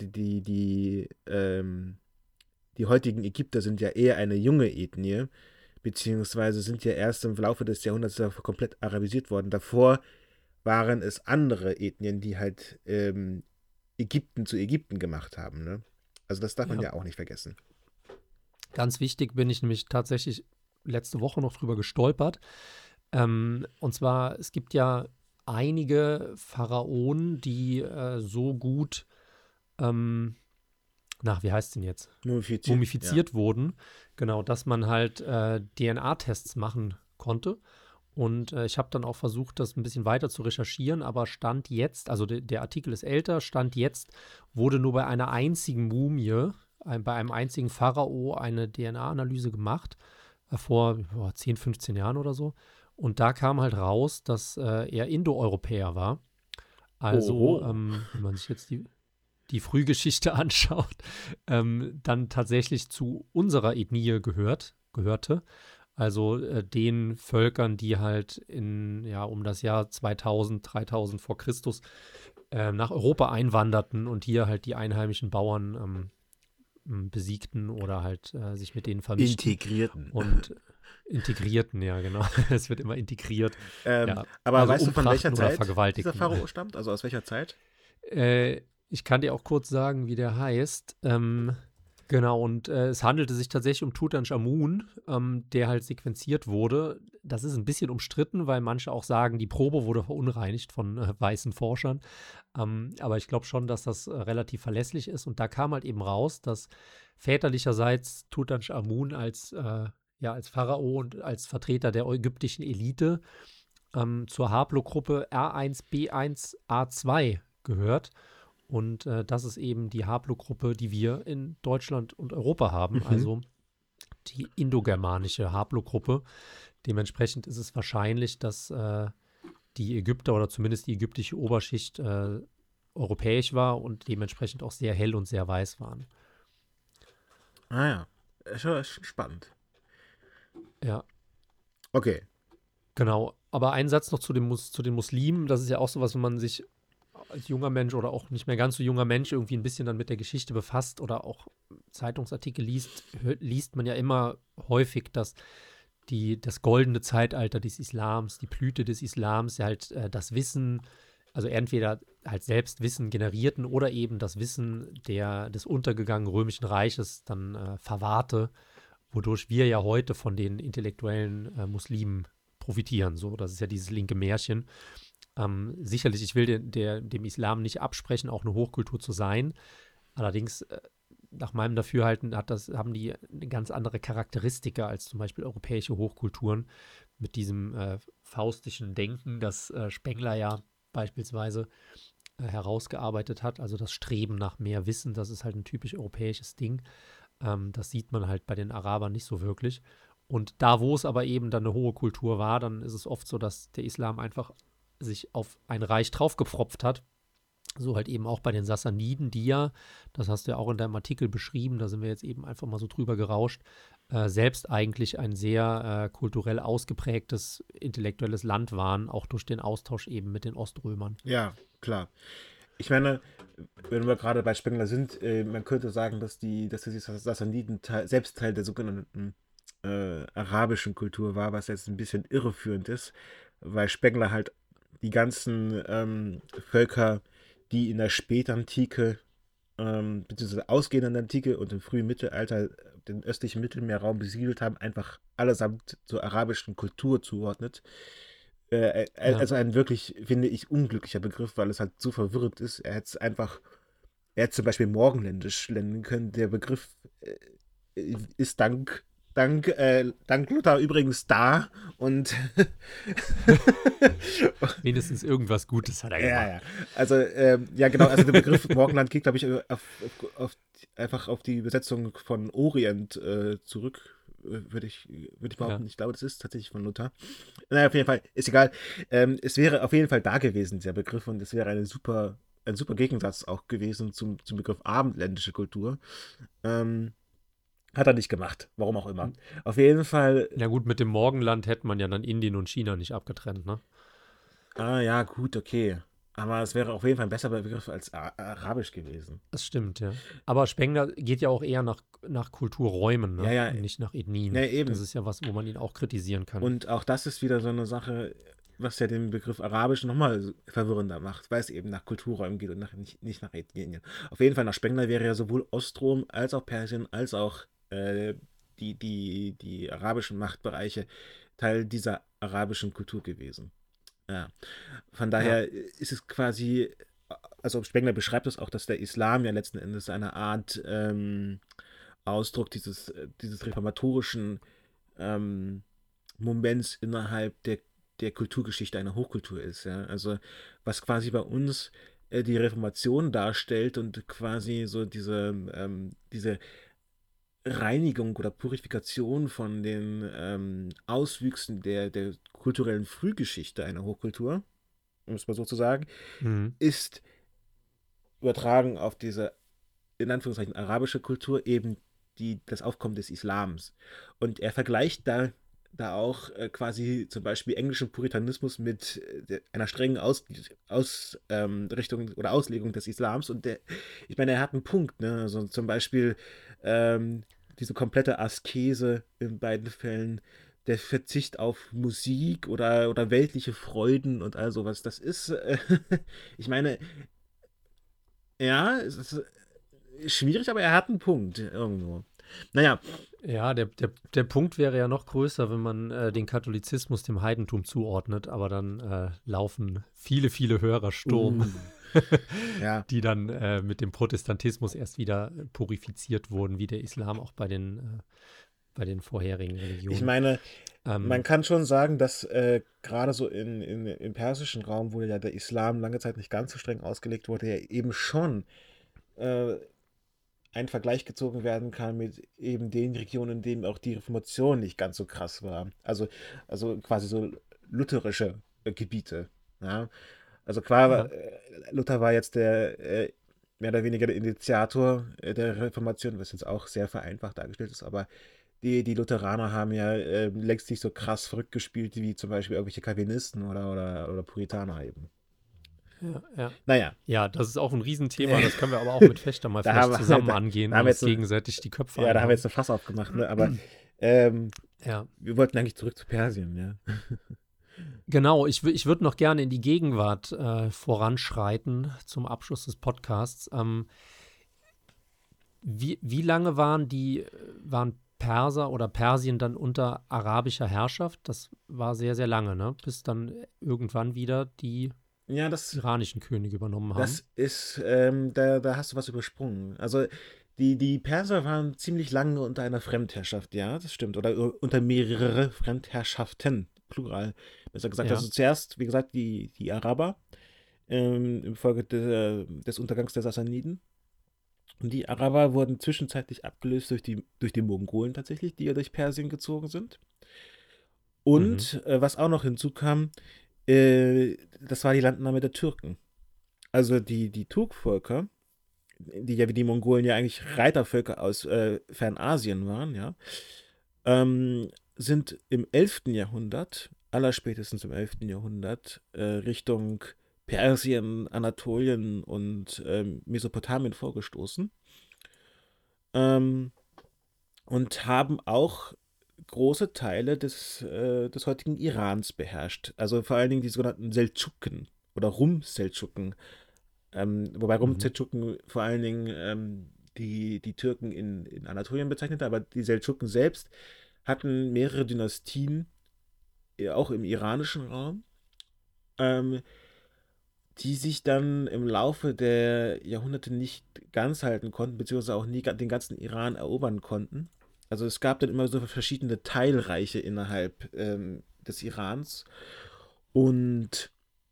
Die heutigen Ägypter sind ja eher eine junge Ethnie, beziehungsweise sind ja erst im Laufe des Jahrhunderts komplett arabisiert worden. Davor waren es andere Ethnien, die halt Ägypten zu Ägypten gemacht haben. Ne? Also das darf man ja. ja auch nicht vergessen. Ganz wichtig bin ich nämlich tatsächlich letzte Woche noch drüber gestolpert. Und zwar, es gibt ja einige Pharaonen, die so gut, wie heißt es denn jetzt? Mumifiziert, ja. Mumifiziert wurden, genau, dass man halt DNA-Tests machen konnte. Und ich habe dann auch versucht, das ein bisschen weiter zu recherchieren, aber Stand jetzt, also der Artikel ist älter, Stand jetzt wurde nur bei einer einzigen Mumie, bei einem einzigen Pharao eine DNA-Analyse gemacht, vor 10, 15 Jahren oder so. Und da kam halt raus, dass er Indoeuropäer war. Also, Oho. wenn man sich jetzt die Frühgeschichte anschaut, dann tatsächlich zu unserer Ethnie gehörte. Also den Völkern, die halt um das Jahr 2000, 3000 vor Christus nach Europa einwanderten und hier halt die einheimischen Bauern besiegten oder halt sich mit denen vermischten Integrierten. und integrierten, ja genau. Es wird immer integriert. Ja, Aber also weißt du, von welcher umbrachten oder Zeit dieser vergewaltigten. Pharao stammt? Also aus welcher Zeit? Ich kann dir auch kurz sagen, wie der heißt. Genau, und es handelte sich tatsächlich um Tutanchamun, der halt sequenziert wurde. Das ist ein bisschen umstritten, weil manche auch sagen, die Probe wurde verunreinigt von weißen Forschern. Aber ich glaube schon, dass das relativ verlässlich ist. Und da kam halt eben raus, dass väterlicherseits Tutanchamun als Pharao und als Vertreter der ägyptischen Elite zur Haplogruppe R1b1a2 gehört. Und das ist eben die Haplogruppe, die wir in Deutschland und Europa haben, Mhm. also die indogermanische Haplogruppe. Dementsprechend ist es wahrscheinlich, dass die Ägypter oder zumindest die ägyptische Oberschicht europäisch war und dementsprechend auch sehr hell und sehr weiß waren. Ah ja, schon spannend. Ja, Okay. genau. Aber ein Satz noch zu den Muslimen. Das ist ja auch sowas, wenn man sich als junger Mensch oder auch nicht mehr ganz so junger Mensch irgendwie ein bisschen dann mit der Geschichte befasst oder auch Zeitungsartikel liest man ja immer häufig, dass das goldene Zeitalter des Islams, die Blüte des Islams, ja halt das Wissen, also entweder halt selbst Wissen generierten oder eben das Wissen des untergegangenen Römischen Reiches dann verwahrte, wodurch wir ja heute von den intellektuellen Muslimen profitieren. So, das ist ja dieses linke Märchen. Sicherlich, ich will dem Islam nicht absprechen, auch eine Hochkultur zu sein. Allerdings, nach meinem Dafürhalten, haben die eine ganz andere Charakteristika als zum Beispiel europäische Hochkulturen mit diesem faustischen Denken, das Spengler ja beispielsweise herausgearbeitet hat. Also das Streben nach mehr Wissen, das ist halt ein typisch europäisches Ding. Das sieht man halt bei den Arabern nicht so wirklich. Und da, wo es aber eben dann eine hohe Kultur war, dann ist es oft so, dass der Islam einfach sich auf ein Reich draufgepfropft hat, So halt eben auch bei den Sassaniden, die ja, das hast du ja auch in deinem Artikel beschrieben, da sind wir jetzt eben einfach mal so drüber gerauscht, selbst eigentlich ein sehr kulturell ausgeprägtes intellektuelles Land waren, auch durch den Austausch eben mit den Oströmern. Ja, klar. Ich meine, wenn wir gerade bei Spengler sind, man könnte sagen, dass die Sassaniden selbst Teil der sogenannten arabischen Kultur war, was jetzt ein bisschen irreführend ist, weil Spengler halt die ganzen Völker, die in der Spätantike, beziehungsweise ausgehenden Antike und im frühen Mittelalter den östlichen Mittelmeerraum besiedelt haben, einfach allesamt zur arabischen Kultur zuordnet. Ja, Also ein wirklich, finde ich, unglücklicher Begriff, weil es halt so verwirrend ist. Er hätte zum Beispiel Morgenländisch nennen können. Der Begriff ist dank Luther übrigens da und wenigstens irgendwas Gutes hat er ja, gemacht. ja. Also, ja, genau, also der Begriff Morgenland geht, glaube ich, einfach auf die Übersetzung von Orient zurück, würde ich Ja, behaupten. Ich glaube, das ist tatsächlich von Luther. Naja, auf jeden Fall, ist egal. Es wäre auf jeden Fall da gewesen, dieser Begriff, und es wäre ein super Gegensatz auch gewesen zum Begriff abendländische Kultur. Ähm, Hat er nicht gemacht, warum auch immer. Auf jeden Fall, ja gut, mit dem Morgenland hätte man ja dann Indien und China nicht abgetrennt, ne? ja, gut, okay. Aber es wäre auf jeden Fall ein besserer Begriff als Arabisch gewesen. Das stimmt, ja. Aber Spengler geht ja auch eher nach Kulturräumen, Ja, ne? ja, Und nicht nach ja, Ethnien. Das eben. ist ja was, wo man ihn auch kritisieren kann. Und auch das ist wieder so eine Sache, was ja den Begriff Arabisch nochmal verwirrender macht, weil es eben nach Kulturräumen geht und nicht nach Ethnien. Auf jeden Fall nach Spengler wäre ja sowohl Ostrom als auch Persien als auch die arabischen Machtbereiche Teil dieser arabischen Kultur gewesen. Ja. Von Ja. daher ist es quasi, also Spengler beschreibt es auch, dass der Islam ja letzten Endes eine Art Ausdruck dieses reformatorischen ähm, Moments innerhalb der Kulturgeschichte einer Hochkultur ist. Ja? Also was quasi bei uns die Reformation darstellt und quasi so diese Reinigung oder Purifikation von den Auswüchsen der kulturellen Frühgeschichte einer Hochkultur, um es mal so zu sagen, Mhm. ist übertragen auf diese, in Anführungszeichen, arabische Kultur eben das Aufkommen des Islams. Und er vergleicht da auch quasi zum Beispiel englischen Puritanismus mit einer strengen Ausrichtung oder Auslegung des Islams. Und ich meine, er hat einen Punkt, ne? Also zum Beispiel ähm, diese komplette Askese in beiden Fällen, der Verzicht auf Musik oder weltliche Freuden und all sowas. Das ist, ich meine, ja, es ist schwierig, aber er hat einen Punkt irgendwo. Naja, Ja, der Punkt wäre ja noch größer, wenn man den Katholizismus dem Heidentum zuordnet, aber dann laufen viele, viele Hörer Sturm, uh, ja, die dann mit dem Protestantismus erst wieder purifiziert wurden, wie der Islam auch bei den vorherigen ich Religionen. meine, man Ähm, kann schon sagen, dass gerade so im persischen Raum, wo ja der Islam lange Zeit nicht ganz so streng ausgelegt wurde, ja eben schon äh, ein Vergleich gezogen werden kann mit eben den Regionen, in denen auch die Reformation nicht ganz so krass war. Also quasi so lutherische Gebiete. Ja? Also klar, ja, Luther war jetzt der mehr oder weniger der Initiator der Reformation, was jetzt auch sehr vereinfacht dargestellt ist, aber die Lutheraner haben ja längst nicht so krass verrückt gespielt wie zum Beispiel irgendwelche Calvinisten oder Puritaner eben. ja, ja. Naja, Ja, das ist auch ein Riesenthema, das können wir aber auch mit Fechter mal da vielleicht haben wir, zusammen angehen da und haben wir uns jetzt, gegenseitig die Köpfe ja, da haben wir einhauen. jetzt ein Fass aufgemacht, ne? Aber ähm, Ja. wir wollten eigentlich zurück zu Persien, ja. Genau, ich würde noch gerne in die Gegenwart voranschreiten zum Abschluss des Podcasts. Wie lange waren Perser oder Persien dann unter arabischer Herrschaft? Das war sehr, sehr lange, ne? Bis dann irgendwann wieder die Ja, das, iranischen Könige übernommen haben. das ist, da hast du was übersprungen. Also die Perser waren ziemlich lange unter einer Fremdherrschaft, ja, das stimmt. Oder unter mehrere Fremdherrschaften, Plural. Besser gesagt, Ja. also zuerst, wie gesagt, die Araber im Folge des Untergangs der Sassaniden. Und die Araber wurden zwischenzeitlich abgelöst durch die Mongolen tatsächlich, die ja durch Persien gezogen sind. Mhm. Und was auch noch hinzukam, das war die Landnahme der Türken. Also die Turkvölker, die ja wie die Mongolen ja eigentlich Reitervölker aus Fernasien waren, ja, sind im 11. Jahrhundert, allerspätestens im 11. Jahrhundert, Richtung Persien, Anatolien und Mesopotamien vorgestoßen, ähm, und haben auch große Teile des heutigen Irans beherrscht. Also vor allen Dingen die sogenannten Seldschuken oder Rum-Seldschuken. Wobei Mhm. Rum-Seldschuken vor allen Dingen die Türken in Anatolien bezeichnete, aber die Seldschuken selbst hatten mehrere Dynastien, auch im iranischen Raum, ähm, die sich dann im Laufe der Jahrhunderte nicht ganz halten konnten, beziehungsweise auch nie den ganzen Iran erobern konnten. Also es gab dann immer so verschiedene Teilreiche innerhalb des Irans. Und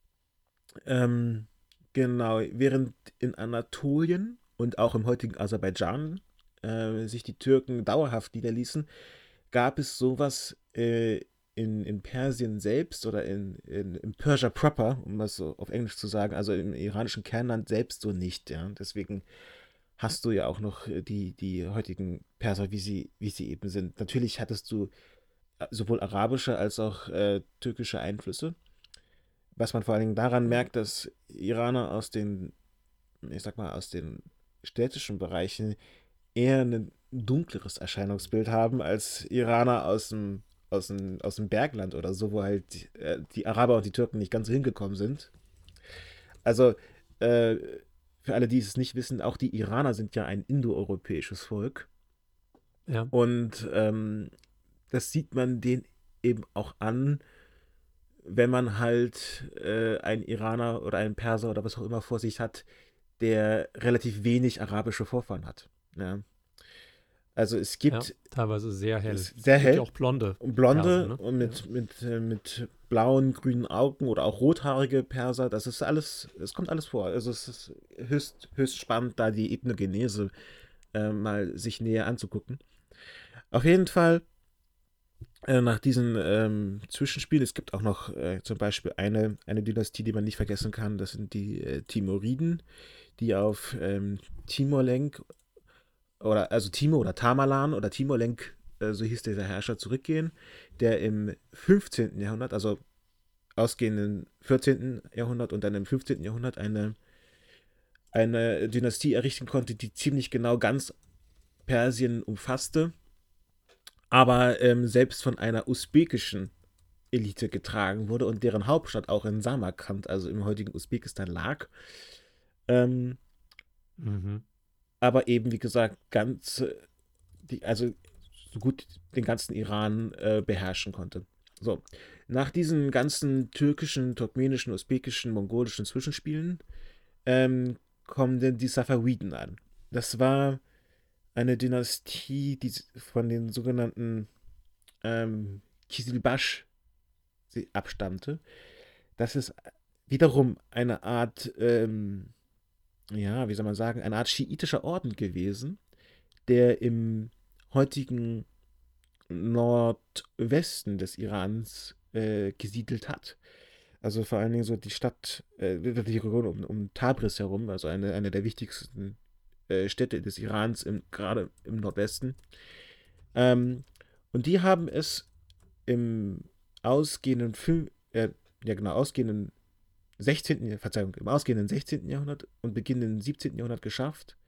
ähm, genau, während in Anatolien und auch im heutigen Aserbaidschan sich die Türken dauerhaft niederließen, gab es sowas in Persien selbst oder im Persia proper, um das so auf Englisch zu sagen, also im iranischen Kernland selbst so nicht. Ja? Deswegen hast du ja auch noch die heutigen Perser, wie sie eben sind. Natürlich hattest du sowohl arabische als auch türkische Einflüsse, was man vor allen Dingen daran merkt, dass Iraner ich sag mal, aus den städtischen Bereichen eher ein dunkleres Erscheinungsbild haben als Iraner aus dem Bergland oder so, wo halt die Araber und die Türken nicht ganz so hingekommen sind. Also, äh, für alle, die es nicht wissen, auch die Iraner sind ja ein indoeuropäisches Volk. Ja. Und das sieht man denen eben auch an, wenn man halt einen Iraner oder einen Perser oder was auch immer vor sich hat, der relativ wenig arabische Vorfahren hat. Ja. Also es Ja, gibt teilweise sehr es hell. sehr Gibt ja hell auch blonde und Perser, blonde ne? und Ja. mit blauen, grünen Augen oder auch rothaarige Perser. Das ist alles, es kommt alles vor. Also es ist höchst spannend, da die Ethnogenese mal sich näher anzugucken. Auf jeden Fall nach diesen Zwischenspielen, es gibt auch noch zum Beispiel eine Dynastie, die man nicht vergessen kann, das sind die Timuriden, die auf Timurlenk oder also Timur oder Tamerlan oder Timurlenk, so hieß dieser Herrscher, zurückgehen, der im 15. Jahrhundert, also ausgehend im 14. Jahrhundert und dann im 15. Jahrhundert eine Dynastie errichten konnte, die ziemlich genau ganz Persien umfasste, aber selbst von einer usbekischen Elite getragen wurde und deren Hauptstadt auch in Samarkand, also im heutigen Usbekistan, lag. Ähm, Mhm. aber eben, wie gesagt, also so gut den ganzen Iran beherrschen konnte. So, nach diesen ganzen türkischen, turkmenischen, usbekischen, mongolischen Zwischenspielen kommen dann die Safawiden an. Das war eine Dynastie, die von den sogenannten Kisilbash abstammte. Das ist wiederum eine Art, ja, wie soll man sagen, eine Art schiitischer Orden gewesen, der im heutigen Nordwesten des Irans gesiedelt hat. Also vor allen Dingen so die Stadt, die Region um Tabriz herum, also eine der wichtigsten Städte des Irans, gerade im Nordwesten. Ähm, und die haben es im ausgehenden ja genau, ausgehenden 16., Verzeihung, im ausgehenden 16. Jahrhundert und beginnenden 17. Jahrhundert geschafft,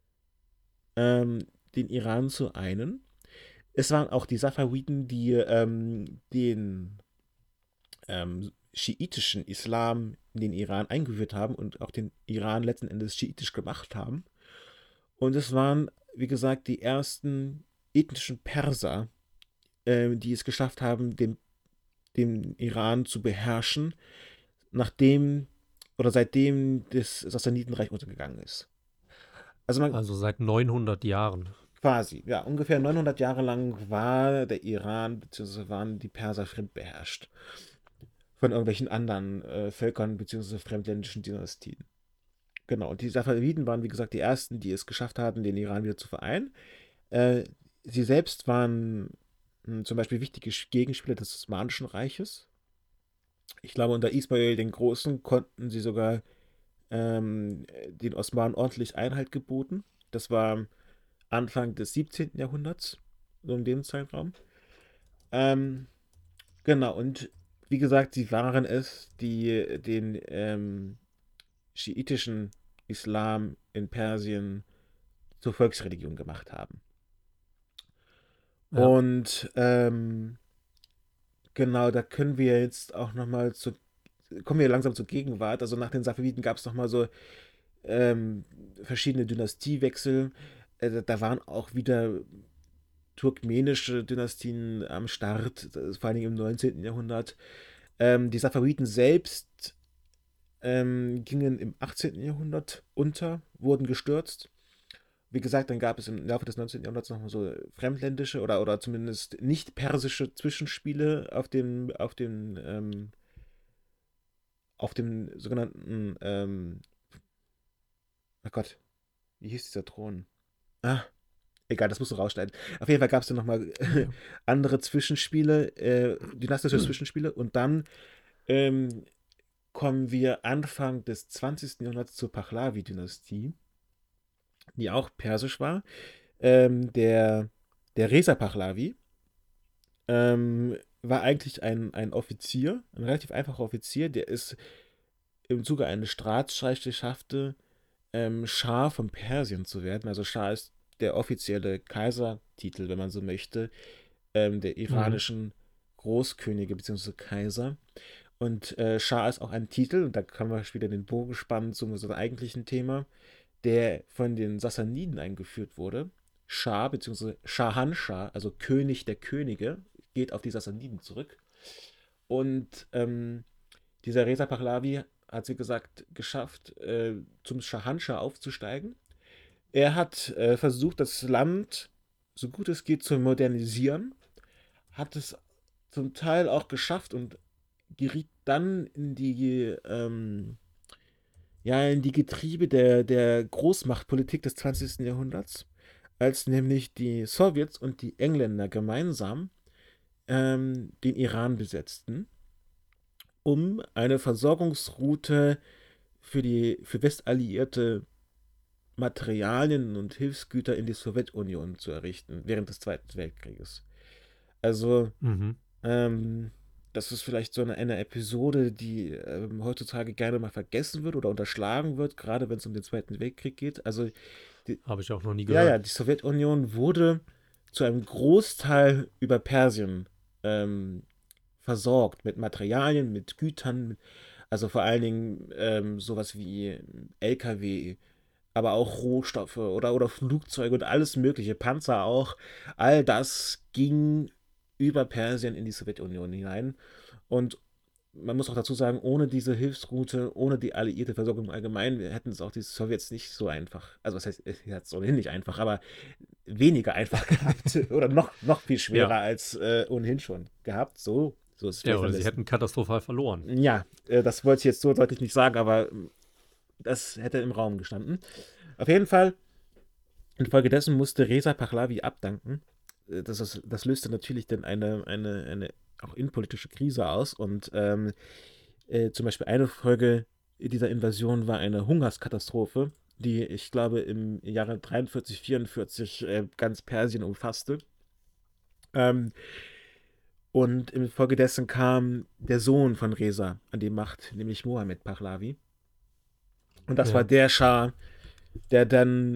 den Iran zu einen. Es waren auch die Safawiden, die den schiitischen Islam in den Iran eingeführt haben und auch den Iran letzten Endes schiitisch gemacht haben. Und es waren, wie gesagt, die ersten ethnischen Perser, die es geschafft haben, den Iran zu beherrschen, nachdem oder seitdem das Sassanidenreich untergegangen ist. Also man Also seit 900 Jahren. quasi, ja, ungefähr 900 Jahre lang war der Iran bzw. waren die Perser fremdbeherrscht von irgendwelchen anderen Völkern bzw. fremdländischen Dynastien. Genau, und die Safawiden waren, wie gesagt, die ersten, die es geschafft hatten, den Iran wieder zu vereinen. Äh, sie selbst waren zum Beispiel wichtige Gegenspieler des Osmanischen Reiches. Ich glaube, unter Ismail den Großen konnten sie sogar den Osmanen ordentlich Einhalt geboten. Das war Anfang des 17. Jahrhunderts, so in dem Zeitraum. Ähm, genau, und wie gesagt, sie waren es, die den schiitischen Islam in Persien zur Volksreligion gemacht haben. Ja, Und genau, da können wir jetzt auch nochmal kommen wir langsam zur Gegenwart. Also nach den Safawiden gab es nochmal so verschiedene Dynastiewechsel. Da waren auch wieder turkmenische Dynastien am Start, vor allem im 19. Jahrhundert. Die Safawiden selbst gingen im 18. Jahrhundert unter, wurden gestürzt. Wie gesagt, dann gab es im Laufe des 19. Jahrhunderts nochmal so fremdländische oder zumindest nicht persische Zwischenspiele auf dem sogenannten, oh Gott, wie hieß dieser Thron? Ah, egal, das musst du rausschneiden. Auf jeden Fall gab es dann nochmal ja. andere Zwischenspiele, dynastische Zwischenspiele und dann ähm, kommen wir Anfang des 20. Jahrhunderts zur Pahlavi-Dynastie, die auch persisch war. Der Reza Pahlavi war eigentlich ein Offizier, ein relativ einfacher Offizier, der es im Zuge eines Staatsstreichs schaffte, Schah von Persien zu werden. Also Schah ist der offizielle Kaisertitel, wenn man so möchte, der Mhm. iranischen Großkönige bzw. Kaiser. Und Schah ist auch ein Titel, und da kann man wieder den Bogen spannen zu unserem eigentlichen Thema, der von den Sassaniden eingeführt wurde. Schah bzw. Shahanshah, also König der Könige, geht auf die Sassaniden zurück. Und dieser Reza Pahlavi hat, wie gesagt, geschafft, zum Shahanshah aufzusteigen. Er hat versucht, das Land so gut es geht zu modernisieren, hat es zum Teil auch geschafft und geriet dann in die Getriebe der Großmachtpolitik des 20. Jahrhunderts, als nämlich die Sowjets und die Engländer gemeinsam den Iran besetzten, um eine Versorgungsroute für westalliierte Materialien und Hilfsgüter in die Sowjetunion zu errichten während des Zweiten Weltkrieges. Also, Mhm. ähm, das ist vielleicht so eine Episode, die heutzutage gerne mal vergessen wird oder unterschlagen wird, gerade wenn es um den Zweiten Weltkrieg geht. Also, die, Habe ich auch noch nie ja, gehört. die Sowjetunion wurde zu einem Großteil über Persien ähm, versorgt mit Materialien, mit Gütern, also vor allen Dingen sowas wie LKW, aber auch Rohstoffe oder Flugzeuge und alles mögliche, Panzer auch. All das ging über Persien in die Sowjetunion hinein. Und man muss auch dazu sagen, ohne diese Hilfsroute, ohne die alliierte Versorgung im Allgemeinen, hätten es auch die Sowjets nicht so einfach. Also, was heißt, es hat es ohnehin nicht einfach, aber weniger einfach gehabt. Oder noch viel Ja. schwerer als ohnehin schon gehabt. So ist es Ja, vielleicht am oder sie besten. hätten katastrophal verloren. Ja, das wollte ich jetzt so deutlich nicht sagen, aber das hätte im Raum gestanden. Auf jeden Fall, infolgedessen musste Reza Pahlavi abdanken. Das löste natürlich dann eine auch innenpolitische Krise aus. Und zum Beispiel eine Folge dieser Invasion war eine Hungerskatastrophe, die, ich glaube, im Jahre 43, 44 ganz Persien umfasste. Ähm, und infolgedessen kam der Sohn von Reza an die Macht, nämlich Mohammed Pahlavi. Und das war Ja, der Schah, der dann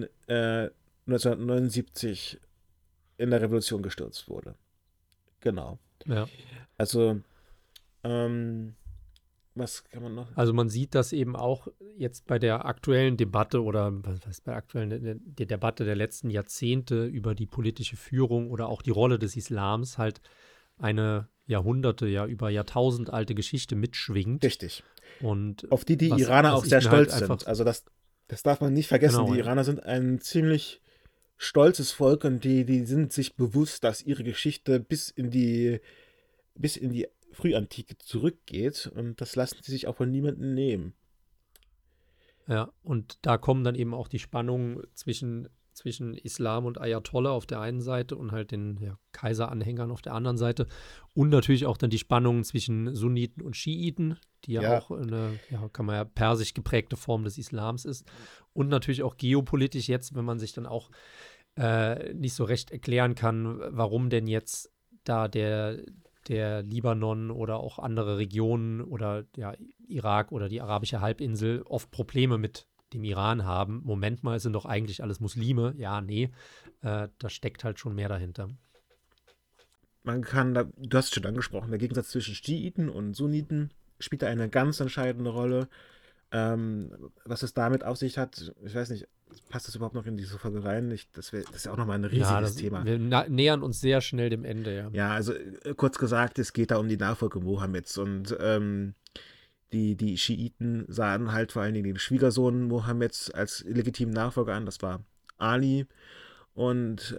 1979 in der Revolution gestürzt wurde. Genau. ja. Also, ähm, was kann man noch? Also man sieht das eben auch jetzt bei der aktuellen Debatte oder was heißt bei der aktuellen der Debatte der letzten Jahrzehnte über die politische Führung oder auch die Rolle des Islams halt eine Jahrhunderte, ja über Jahrtausend alte Geschichte mitschwingt. Richtig. Und Auf die die was, Iraner was auch ich sehr mir halt stolz einfach, sind. Also, das darf man nicht vergessen. genau, Die ja. Iraner sind ein ziemlich stolzes Volk und die sind sich bewusst, dass ihre Geschichte bis in die Frühantike zurückgeht und das lassen sie sich auch von niemandem nehmen. Ja, und da kommen dann eben auch die Spannungen zwischen Islam und Ayatollah auf der einen Seite und halt den ja, Kaiseranhängern auf der anderen Seite. Und natürlich auch dann die Spannungen zwischen Sunniten und Schiiten, die ja Ja, auch eine, ja, kann man ja persisch geprägte Form des Islams ist. Und natürlich auch geopolitisch jetzt, wenn man sich dann auch nicht so recht erklären kann, warum denn jetzt da der Libanon oder auch andere Regionen oder ja, Irak oder die arabische Halbinsel oft Probleme mit dem Iran haben. Moment mal, es sind doch eigentlich alles Muslime. Ja, nee, da steckt halt schon mehr dahinter. man kann da, du hast es schon angesprochen, der Gegensatz zwischen Schiiten und Sunniten spielt da eine ganz entscheidende Rolle. Was es damit auf sich hat, ich weiß nicht, passt das überhaupt noch in diese Folge rein? Das ist ja auch nochmal ein Ja, riesiges Thema. wir nähern uns sehr schnell dem Ende, ja. Ja, also kurz gesagt, es geht da um die Nachfolge Mohammeds und die Schiiten sahen halt vor allen Dingen den Schwiegersohn Mohammeds als legitimen Nachfolger an, das war Ali. Und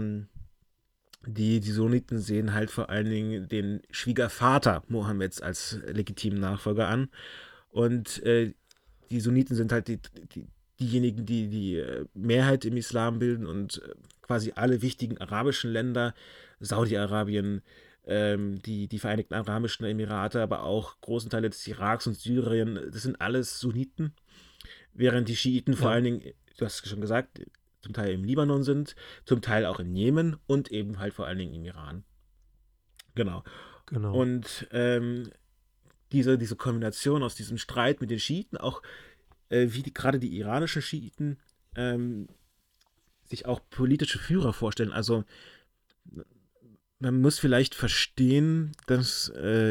die Sunniten sehen halt vor allen Dingen den Schwiegervater Mohammeds als legitimen Nachfolger an. Und die Sunniten sind halt diejenigen, die die Mehrheit im Islam bilden und quasi alle wichtigen arabischen Länder, Saudi-Arabien, die Vereinigten Arabischen Emirate, aber auch großen Teile des Iraks und Syrien, das sind alles Sunniten, während die Schiiten vor Ja, allen Dingen, du hast es schon gesagt, zum Teil im Libanon sind, zum Teil auch in Jemen und eben halt vor allen Dingen im Iran. Genau. genau. Und diese Kombination aus diesem Streit mit den Schiiten, auch wie gerade die iranischen Schiiten ähm, sich auch politische Führer vorstellen. Also man muss vielleicht verstehen, dass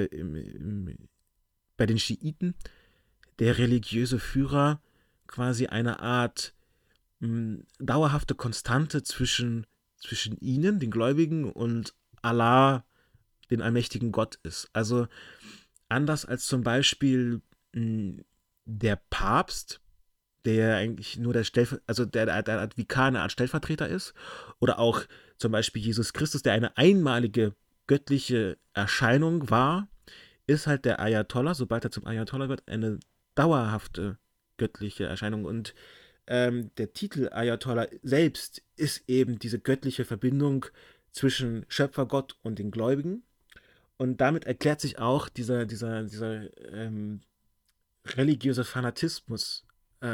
bei den Schiiten der religiöse Führer quasi eine Art dauerhafte Konstante zwischen ihnen, den Gläubigen, und Allah, den allmächtigen Gott ist. Also anders als zum Beispiel der Papst, der eigentlich nur also der Art Vikar, eine Art Stellvertreter ist, oder auch zum Beispiel Jesus Christus, der eine einmalige göttliche Erscheinung war, ist halt der Ayatollah, sobald er zum Ayatollah wird, eine dauerhafte göttliche Erscheinung. Und der Titel Ayatollah selbst ist eben diese göttliche Verbindung zwischen Schöpfergott und den Gläubigen. Und damit erklärt sich auch dieser religiöse Fanatismus,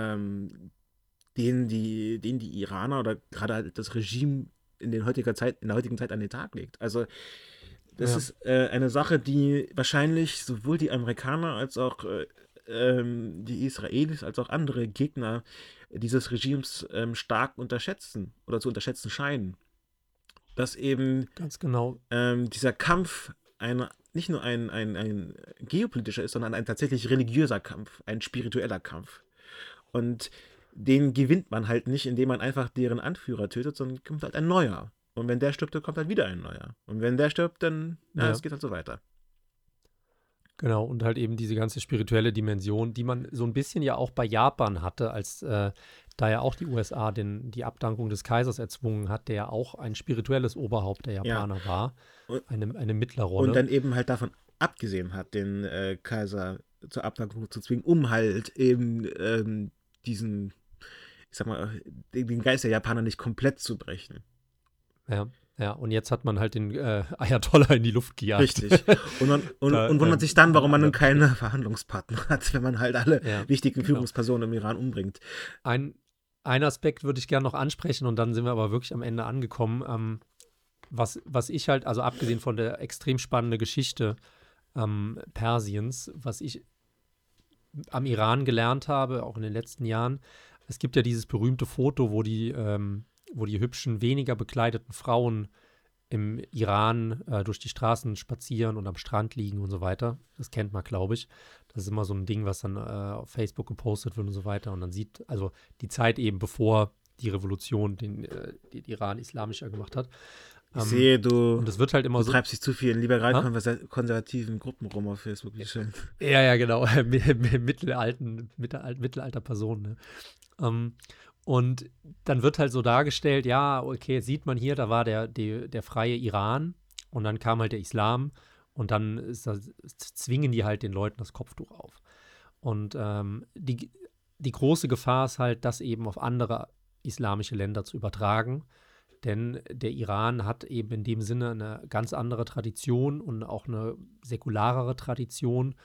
den die Iraner oder gerade halt das Regime in der heutigen Zeit an den Tag legt. Also das Ja. ist eine Sache, die wahrscheinlich sowohl die Amerikaner als auch die Israelis als auch andere Gegner dieses Regimes stark unterschätzen oder zu unterschätzen scheinen. Dass eben Ganz genau. dieser Kampf nicht nur ein geopolitischer ist, sondern ein tatsächlich religiöser Kampf, ein spiritueller Kampf. Und den gewinnt man halt nicht, indem man einfach deren Anführer tötet, sondern kommt halt ein neuer. Und wenn der stirbt, dann kommt halt wieder ein neuer. Und wenn der stirbt, dann, ja, Ja, es geht halt so weiter. genau. Und halt eben diese ganze spirituelle Dimension, die man so ein bisschen ja auch bei Japan hatte, als da ja auch die USA die Abdankung des Kaisers erzwungen hat, der ja auch ein spirituelles Oberhaupt der Ja. Japaner war, Und, eine und Mittlerrolle. dann eben halt davon abgesehen hat, den Kaiser zur Abdankung zu zwingen, um halt eben diesen, ich sag mal, den Geist der Japaner nicht komplett zu brechen. Ja, ja. Und jetzt hat man halt den Ayatollah in die Luft gejagt. Richtig. Da, Und wundert sich dann, alle warum man dann anderen. keine Verhandlungspartner hat, wenn man halt alle Ja, wichtigen genau. Führungspersonen im Iran umbringt. Ein Aspekt würde ich gerne noch ansprechen und dann sind wir aber wirklich am Ende angekommen. Was ich halt, also abgesehen von der extrem spannenden Geschichte Persiens, was ich am Iran gelernt habe, auch in den letzten Jahren, es gibt ja dieses berühmte Foto, wo die hübschen, weniger bekleideten Frauen im Iran durch die Straßen spazieren und am Strand liegen und so weiter. Das kennt man, glaube ich. Das ist immer so ein Ding, was dann auf Facebook gepostet wird und so weiter. Und dann sieht, also die Zeit eben, bevor die Revolution den Iran islamischer gemacht hat. Ich sehe, Und es wird halt immer du so. treibst dich zu viel in Ha? liberal-konservativen Gruppen rum auf Facebook. Wie schön. Ja, ja, genau. Mittelalter Personen. Ne? Und dann wird halt so dargestellt, ja, okay, sieht man hier, da war der freie Iran und dann kam halt der Islam und dann zwingen die halt den Leuten das Kopftuch auf. Und die große Gefahr ist halt, das eben auf andere islamische Länder zu übertragen. Denn der Iran hat eben in dem Sinne eine ganz andere Tradition und auch eine säkularere Tradition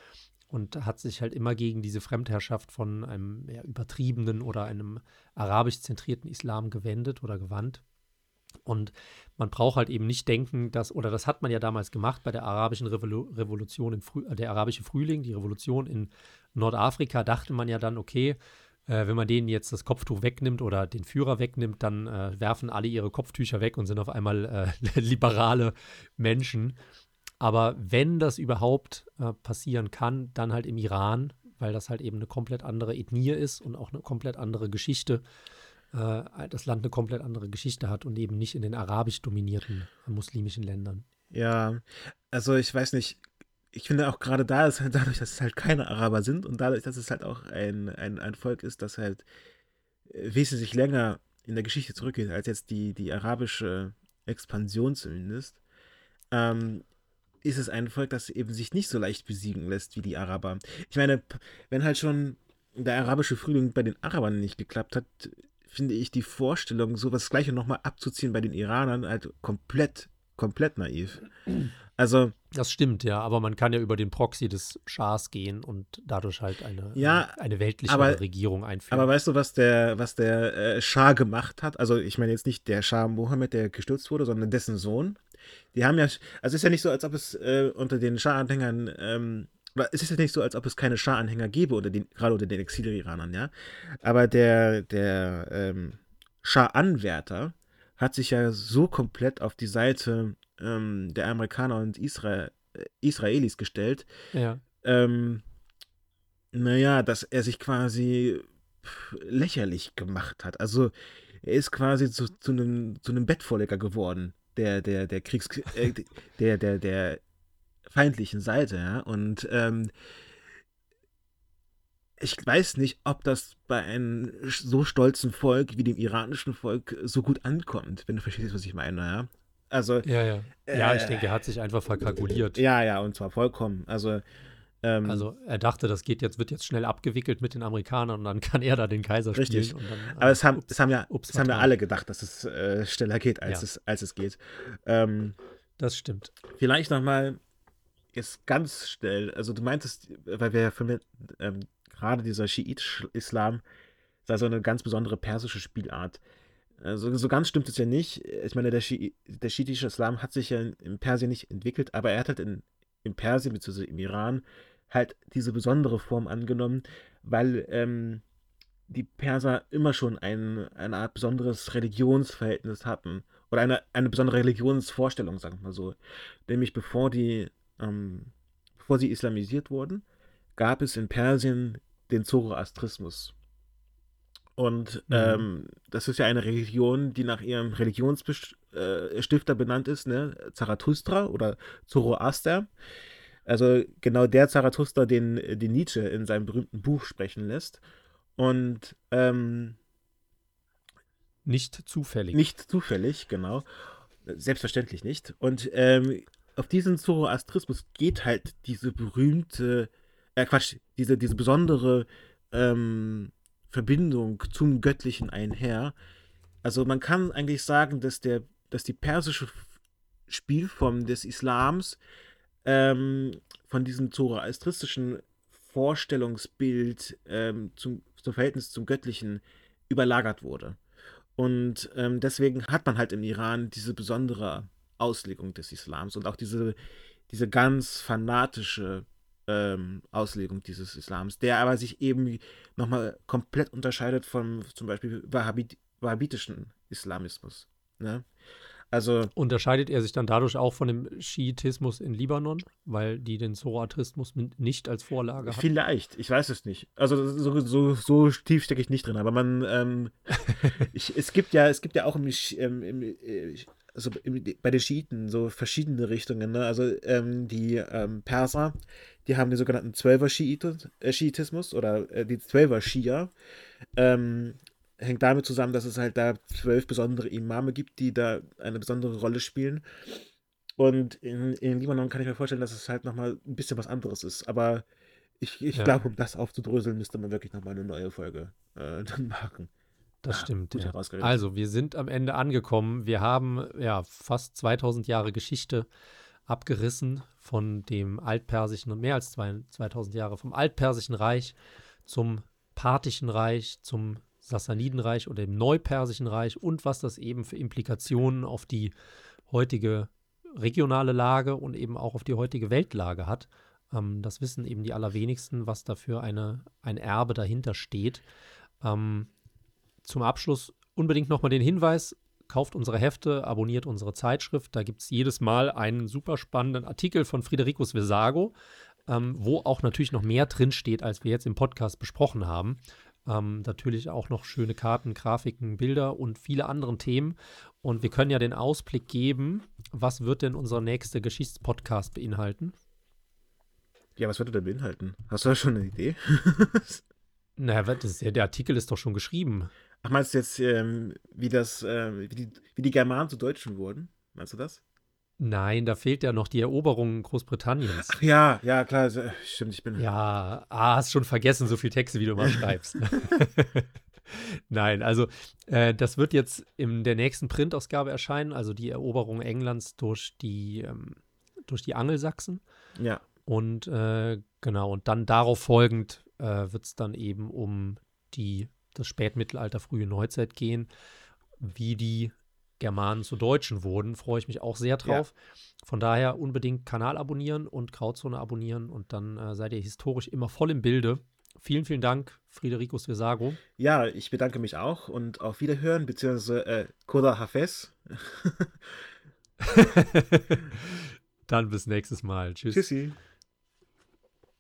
und hat sich halt immer gegen diese Fremdherrschaft von einem übertriebenen oder einem arabisch zentrierten Islam gewendet oder gewandt. Und man braucht halt eben nicht denken, oder das hat man ja damals gemacht bei der arabischen Revolution, der arabische Frühling, die Revolution in Nordafrika, dachte man ja dann, okay, wenn man denen jetzt das Kopftuch wegnimmt oder den Führer wegnimmt, dann werfen alle ihre Kopftücher weg und sind auf einmal liberale Menschen. Aber wenn das überhaupt passieren kann, dann halt im Iran, weil das halt eben eine komplett andere Ethnie ist und auch eine komplett andere Geschichte, das Land eine komplett andere Geschichte hat und eben nicht in den arabisch dominierten muslimischen Ländern. Ja, also ich weiß nicht, ich finde auch gerade da ist halt dadurch, dass es halt keine Araber sind und dadurch, dass es halt auch ein Volk ist, das halt wesentlich länger in der Geschichte zurückgeht, als jetzt die arabische Expansion zumindest, ähm, ist es ein Volk, das eben sich nicht so leicht besiegen lässt wie die Araber. Ich meine, wenn halt schon der arabische Frühling bei den Arabern nicht geklappt hat, finde ich die Vorstellung, sowas das Gleiche nochmal abzuziehen bei den Iranern halt komplett naiv. Also, Das stimmt, ja, aber man kann ja über den Proxy des Schahs gehen und dadurch halt ja, eine weltlichere aber Regierung Aber einführen. weißt du, was der Schah gemacht hat? Also ich meine jetzt nicht der Schah Mohammed, der gestürzt wurde, sondern dessen Sohn. Die haben ja, also es ist ja nicht so, als ob es unter den Schah-Anhängern, oder es ist ja nicht so, als ob es keine Schah-Anhänger gäbe, gerade unter den Exil-Iranern, ja. Aber der Schah-Anwärter hat sich ja so komplett auf die Seite der Amerikaner und Israelis gestellt, Ja. ähm, naja, dass er sich quasi lächerlich gemacht hat. Also er ist quasi zu einem Bettvorleger geworden, der der feindlichen Seite, ja. Und ich weiß nicht, ob das bei einem so stolzen Volk wie dem iranischen Volk so gut ankommt, wenn du verstehst, was ich meine, ja. Also, Ja, ja. Ja, ich äh, denke, er hat sich einfach verkalkuliert. ja, ja, und zwar vollkommen. Also, ähm, Also er dachte, wird jetzt schnell abgewickelt mit den Amerikanern und dann kann er da den Kaiser spielen richtig. und Aber dann, ups, es haben ja fatal. alle gedacht, dass es schneller geht, als Ja, es geht. Ähm, das stimmt. Vielleicht nochmal jetzt ganz schnell, also du meintest, weil wir ja gerade dieser Schiit-Islam sei so eine ganz besondere persische Spielart. Also so ganz stimmt es ja nicht. Ich meine, der schiitische Islam hat sich ja in Persien nicht entwickelt, aber er hat halt in Persien bzw. im Iran halt diese besondere Form angenommen, weil die Perser immer schon eine Art besonderes Religionsverhältnis hatten. Oder eine besondere Religionsvorstellung, sagen wir mal so. Nämlich ähm, bevor sie islamisiert wurden, gab es in Persien den Zoroastrismus. Und Mhm. das ist ja eine Religion, die nach ihrem Religionsstifter benannt ist, ne? Zarathustra oder Zoroaster. Also genau der Zarathustra, den Nietzsche in seinem berühmten Buch sprechen lässt. Und Nicht zufällig. nicht zufällig, genau. Selbstverständlich nicht. Und auf diesen Zoroastrismus geht halt diese berühmte, Quatsch, diese besondere ähm, Verbindung zum Göttlichen einher. Also man kann eigentlich sagen, dass die persische Spielform des Islams ähm, von diesem zoroastristischen Vorstellungsbild zum Verhältnis zum Göttlichen überlagert wurde. Und deswegen hat man halt im Iran diese besondere Auslegung des Islams und auch diese ganz fanatische Auslegung dieses Islams, der aber sich eben nochmal komplett unterscheidet vom zum Beispiel wahhabitischen Islamismus. Ne? Also Unterscheidet er sich dann dadurch auch von dem Schiitismus in Libanon, weil die den Zoroastrismus nicht als Vorlage hatten? vielleicht, ich weiß es nicht. Also so tief stecke ich nicht drin, aber es gibt ja auch bei den Schiiten so verschiedene Richtungen. Ne? Also die Perser, die haben den sogenannten Zwölfer-Schiitismus oder die Zwölfer-Schia. Ähm, Hängt damit zusammen, dass es halt da 12 besondere Imame gibt, die da eine besondere Rolle spielen. Und in Libanon kann ich mir vorstellen, dass es halt nochmal ein bisschen was anderes ist. Aber ich Ja, glaube, um das aufzudröseln, müsste man wirklich nochmal eine neue Folge dann machen. das Ah, stimmt, gut ja. herausgeredet. Also, wir sind am Ende angekommen. Wir haben ja fast 2000 Jahre Geschichte abgerissen von dem altpersischen, mehr als 2000 Jahre, vom altpersischen Reich zum parthischen Reich, zum Sassanidenreich oder dem neupersischen Reich und was das eben für Implikationen auf die heutige regionale Lage und eben auch auf die heutige Weltlage hat. Das wissen eben die allerwenigsten, was da für ein Erbe dahinter steht. Zum Abschluss unbedingt nochmal den Hinweis, kauft unsere Hefte, abonniert unsere Zeitschrift. Da gibt es jedes Mal einen super spannenden Artikel von Fridericus Vesago, wo auch natürlich noch mehr drinsteht, als wir jetzt im Podcast besprochen haben. Natürlich auch noch schöne Karten, Grafiken, Bilder und viele andere Themen. Und wir können ja den Ausblick geben, was wird denn unser nächster Geschichtspodcast beinhalten? Ja, was wird er denn beinhalten? Hast du da schon eine Idee? Naja, der Artikel ist doch schon geschrieben. Ach, meinst du jetzt, wie die Germanen zu Deutschen wurden? Meinst du das? Nein, da fehlt ja noch die Eroberung Großbritanniens. Ach ja, ja, klar, stimmt, ich bin. Ja, hast schon vergessen, so viel Texte, wie du mal schreibst. Nein, also das wird jetzt in der nächsten Printausgabe erscheinen, also die Eroberung Englands durch die Angelsachsen. Ja. Und genau, und dann darauf folgend wird es dann eben um das Spätmittelalter, frühe Neuzeit gehen, wie die Germanen zu Deutschen wurden. Freue ich mich auch sehr drauf. Ja. Von daher unbedingt Kanal abonnieren und Grauzone abonnieren und dann seid ihr historisch immer voll im Bilde. Vielen, vielen Dank, Fridericus Vesago. Ja, ich bedanke mich auch und auf Wiederhören, beziehungsweise Koda Hafez. Dann bis nächstes Mal. Tschüss. Tschüssi.